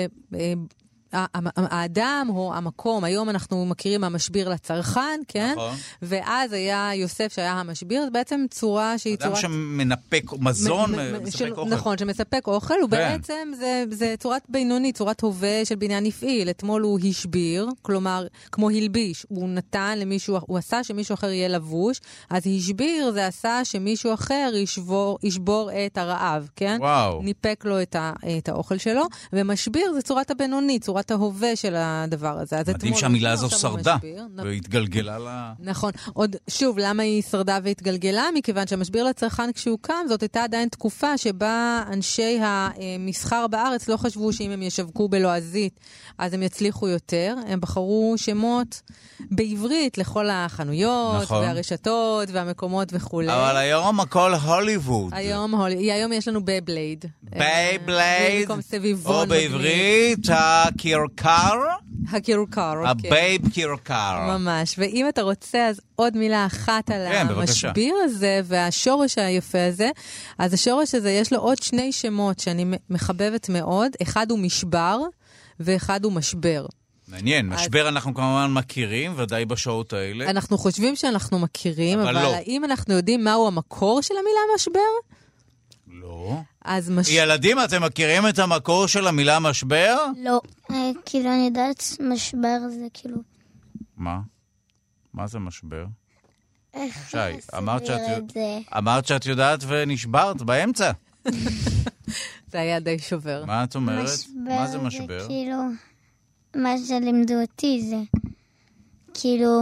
האדם או המקום, היום אנחנו מכירים המשביר לצרכן, כן? נכון. ואז היה יוסף שהיה המשביר, זה בעצם צורה שהיא צורת... אדם שמנפק מזון, מספק אוכל. נכון, שמספק אוכל, ובעצם זה, זה צורת בינונית, צורת הווה של בניין נפעיל. אתמול הוא השביר, כלומר, כמו הלביש, הוא נתן למישהו, הוא עשה שמישהו אחר יהיה לבוש, אז השביר זה עשה שמישהו אחר ישבור, ישבור את הרעב, כן? וואו. ניפק לו את, ה, את האוכל שלו, ומשביר זה צורת הבינונית, צורת ההווה של הדבר הזה. מדהים שהמילה הזו שרדה, והתגלגלה לה... נכון. עוד, שוב, למה היא שרדה והתגלגלה? מכיוון שהמשביר לצרכן כשהוא קם, זאת הייתה עדיין תקופה שבה אנשי המסחר בארץ לא חשבו שאם הם ישווקו בלועזית, אז הם יצליחו יותר. הם בחרו שמות בעברית לכל החנויות, נכון. והרשתות, והמקומות וכו'. אבל היום הכל הוליווד. היום, הול... היום יש לנו בייבלייד. בייבלייד, או בעברית, הקירקר. הקירקר, אוקיי. הבייב קירקר. ממש. ואם אתה רוצה, אז עוד מילה אחת על כן, המשביר הזה, והשורש היפה הזה. אז השורש הזה, יש לו עוד שני שמות שאני מחבבת מאוד. אחד הוא משבר, ואחד הוא משבר. מעניין, משבר אנחנו כמובן מכירים, ודאי בשעות האלה. אנחנו חושבים שאנחנו מכירים, אבל, אבל לא. האם אנחנו יודעים מהו המקור של המילה משבר? לא. אז מש... ילדים, אתם מכירים את המקור של המילה משבר? לא. אה, כאילו, אני יודעת, משבר זה כאילו... מה? מה זה משבר? איך שי, אמרת שאת, את זה? אמרת שאת יודעת ונשברת באמצע. זה היה די שובר. מה את אומרת? מה זה משבר? זה כאילו... מה שלימדו אותי זה... כאילו...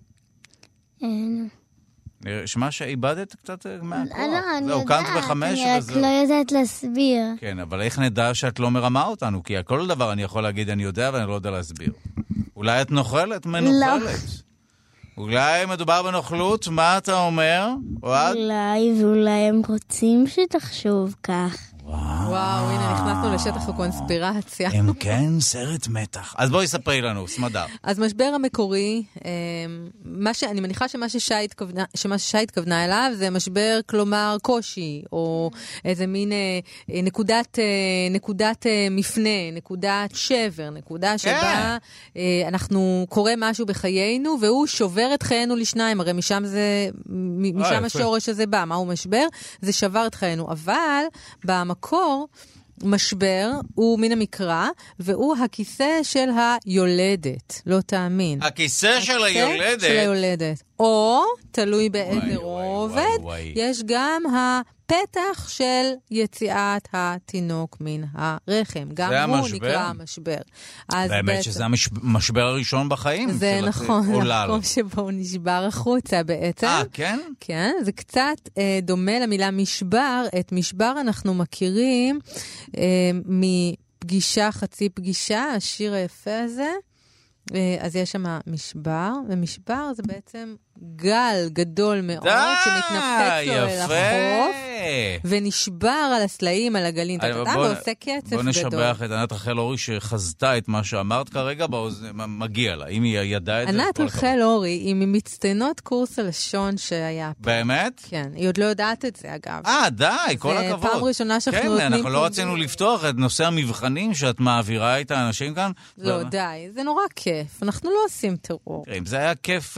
נשמע שאיבדת קצת מהכוח. לא, אני זהו, יודעת, קמת בחמש אני רק וזהו. לא יודעת להסביר. כן, אבל איך נדע שאת לא מרמה אותנו? כי כל דבר אני יכול להגיד אני יודע ואני לא יודע להסביר. אולי את נוכלת? מנוכלת. אולי מדובר בנוכלות? מה אתה אומר? אולי, ואולי הם רוצים שתחשוב כך. וואו, הנה, נכנסנו לשטח הקונספירציה. אם כן, סרט מתח. אז בואי ספרי לנו, סמדר. אז משבר המקורי, מה ש... אני מניחה שמה ששי התכוונה, שמה ששי התכוונה אליו זה משבר, כלומר קושי, או איזה מין נקודת, נקודת מפנה, נקודת שבר, נקודה שבה אנחנו קורא משהו בחיינו, והוא שובר את חיינו לשניים, הרי משם זה, משם השורש הזה בא, מהו משבר? זה שבר את חיינו, אבל במקור מקור, משבר, הוא מן המקרא, והוא הכיסא של היולדת. לא תאמין. הכיסא של היולדת? הכיסא של היולדת. או, תלוי באיזה רובד, יש גם הפתח של יציאת התינוק מן הרחם. גם הוא נקרא משבר. באמת שזה המשבר הראשון בחיים. זה נכון, המקום שבו הוא נשבר החוצה בעצם. אה, כן? כן, זה קצת אה, דומה למילה משבר. את משבר אנחנו מכירים אה, מפגישה חצי פגישה, השיר היפה הזה. אה, אז יש שם משבר, ומשבר זה בעצם גל גדול מאוד, שמתנפץ לו אל החוף, ונשבר על הסלעים, על הגלים, ועושה קצף גדול. בוא נשבח את ענת רחל אורי שחזתה את מה שאמרת כרגע, מגיע לה, אם היא ידעה את זה. ענת רחל אורי היא ממצטיינות קורס הלשון שהיה פה. באמת? כן, היא עוד לא יודעת את זה אגב. אה, די, כל הכבוד. זה פעם ראשונה שאנחנו נותנים... כן, אנחנו לא רצינו לפתוח את נושא המבחנים שאת מעבירה את האנשים כאן. לא, די, זה נורא כיף, אנחנו לא עושים טרור. אם זה היה כיף...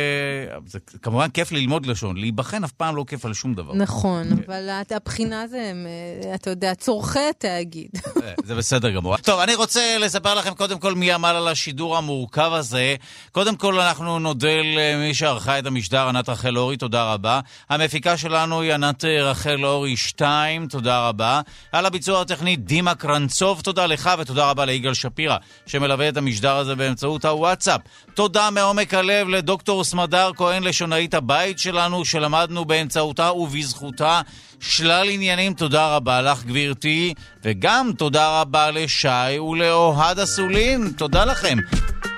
זה כמובן כיף ללמוד לשון, להיבחן אף פעם לא כיף על שום דבר. נכון, אבל הבחינה זה, אתה יודע, צורכי התאגיד. זה בסדר גמור. טוב, אני רוצה לספר לכם קודם כל מי עמל על השידור המורכב הזה. קודם כל אנחנו נודה למי שערכה את המשדר, ענת רחל אורי, תודה רבה. המפיקה שלנו היא ענת רחל אורי שתיים, תודה רבה. על הביצוע הטכני דימה קרנצוב, תודה לך ותודה רבה ליגאל שפירא, שמלווה את המשדר הזה באמצעות הוואטסאפ. תודה מעומק הלב לדוקטור סמדר כהן, לשונאית הבית שלנו, שלמדנו באמצעותה ובזכותה שלל עניינים. תודה רבה לך גבירתי, וגם תודה רבה לשי ולאוהד הסולין. תודה לכם.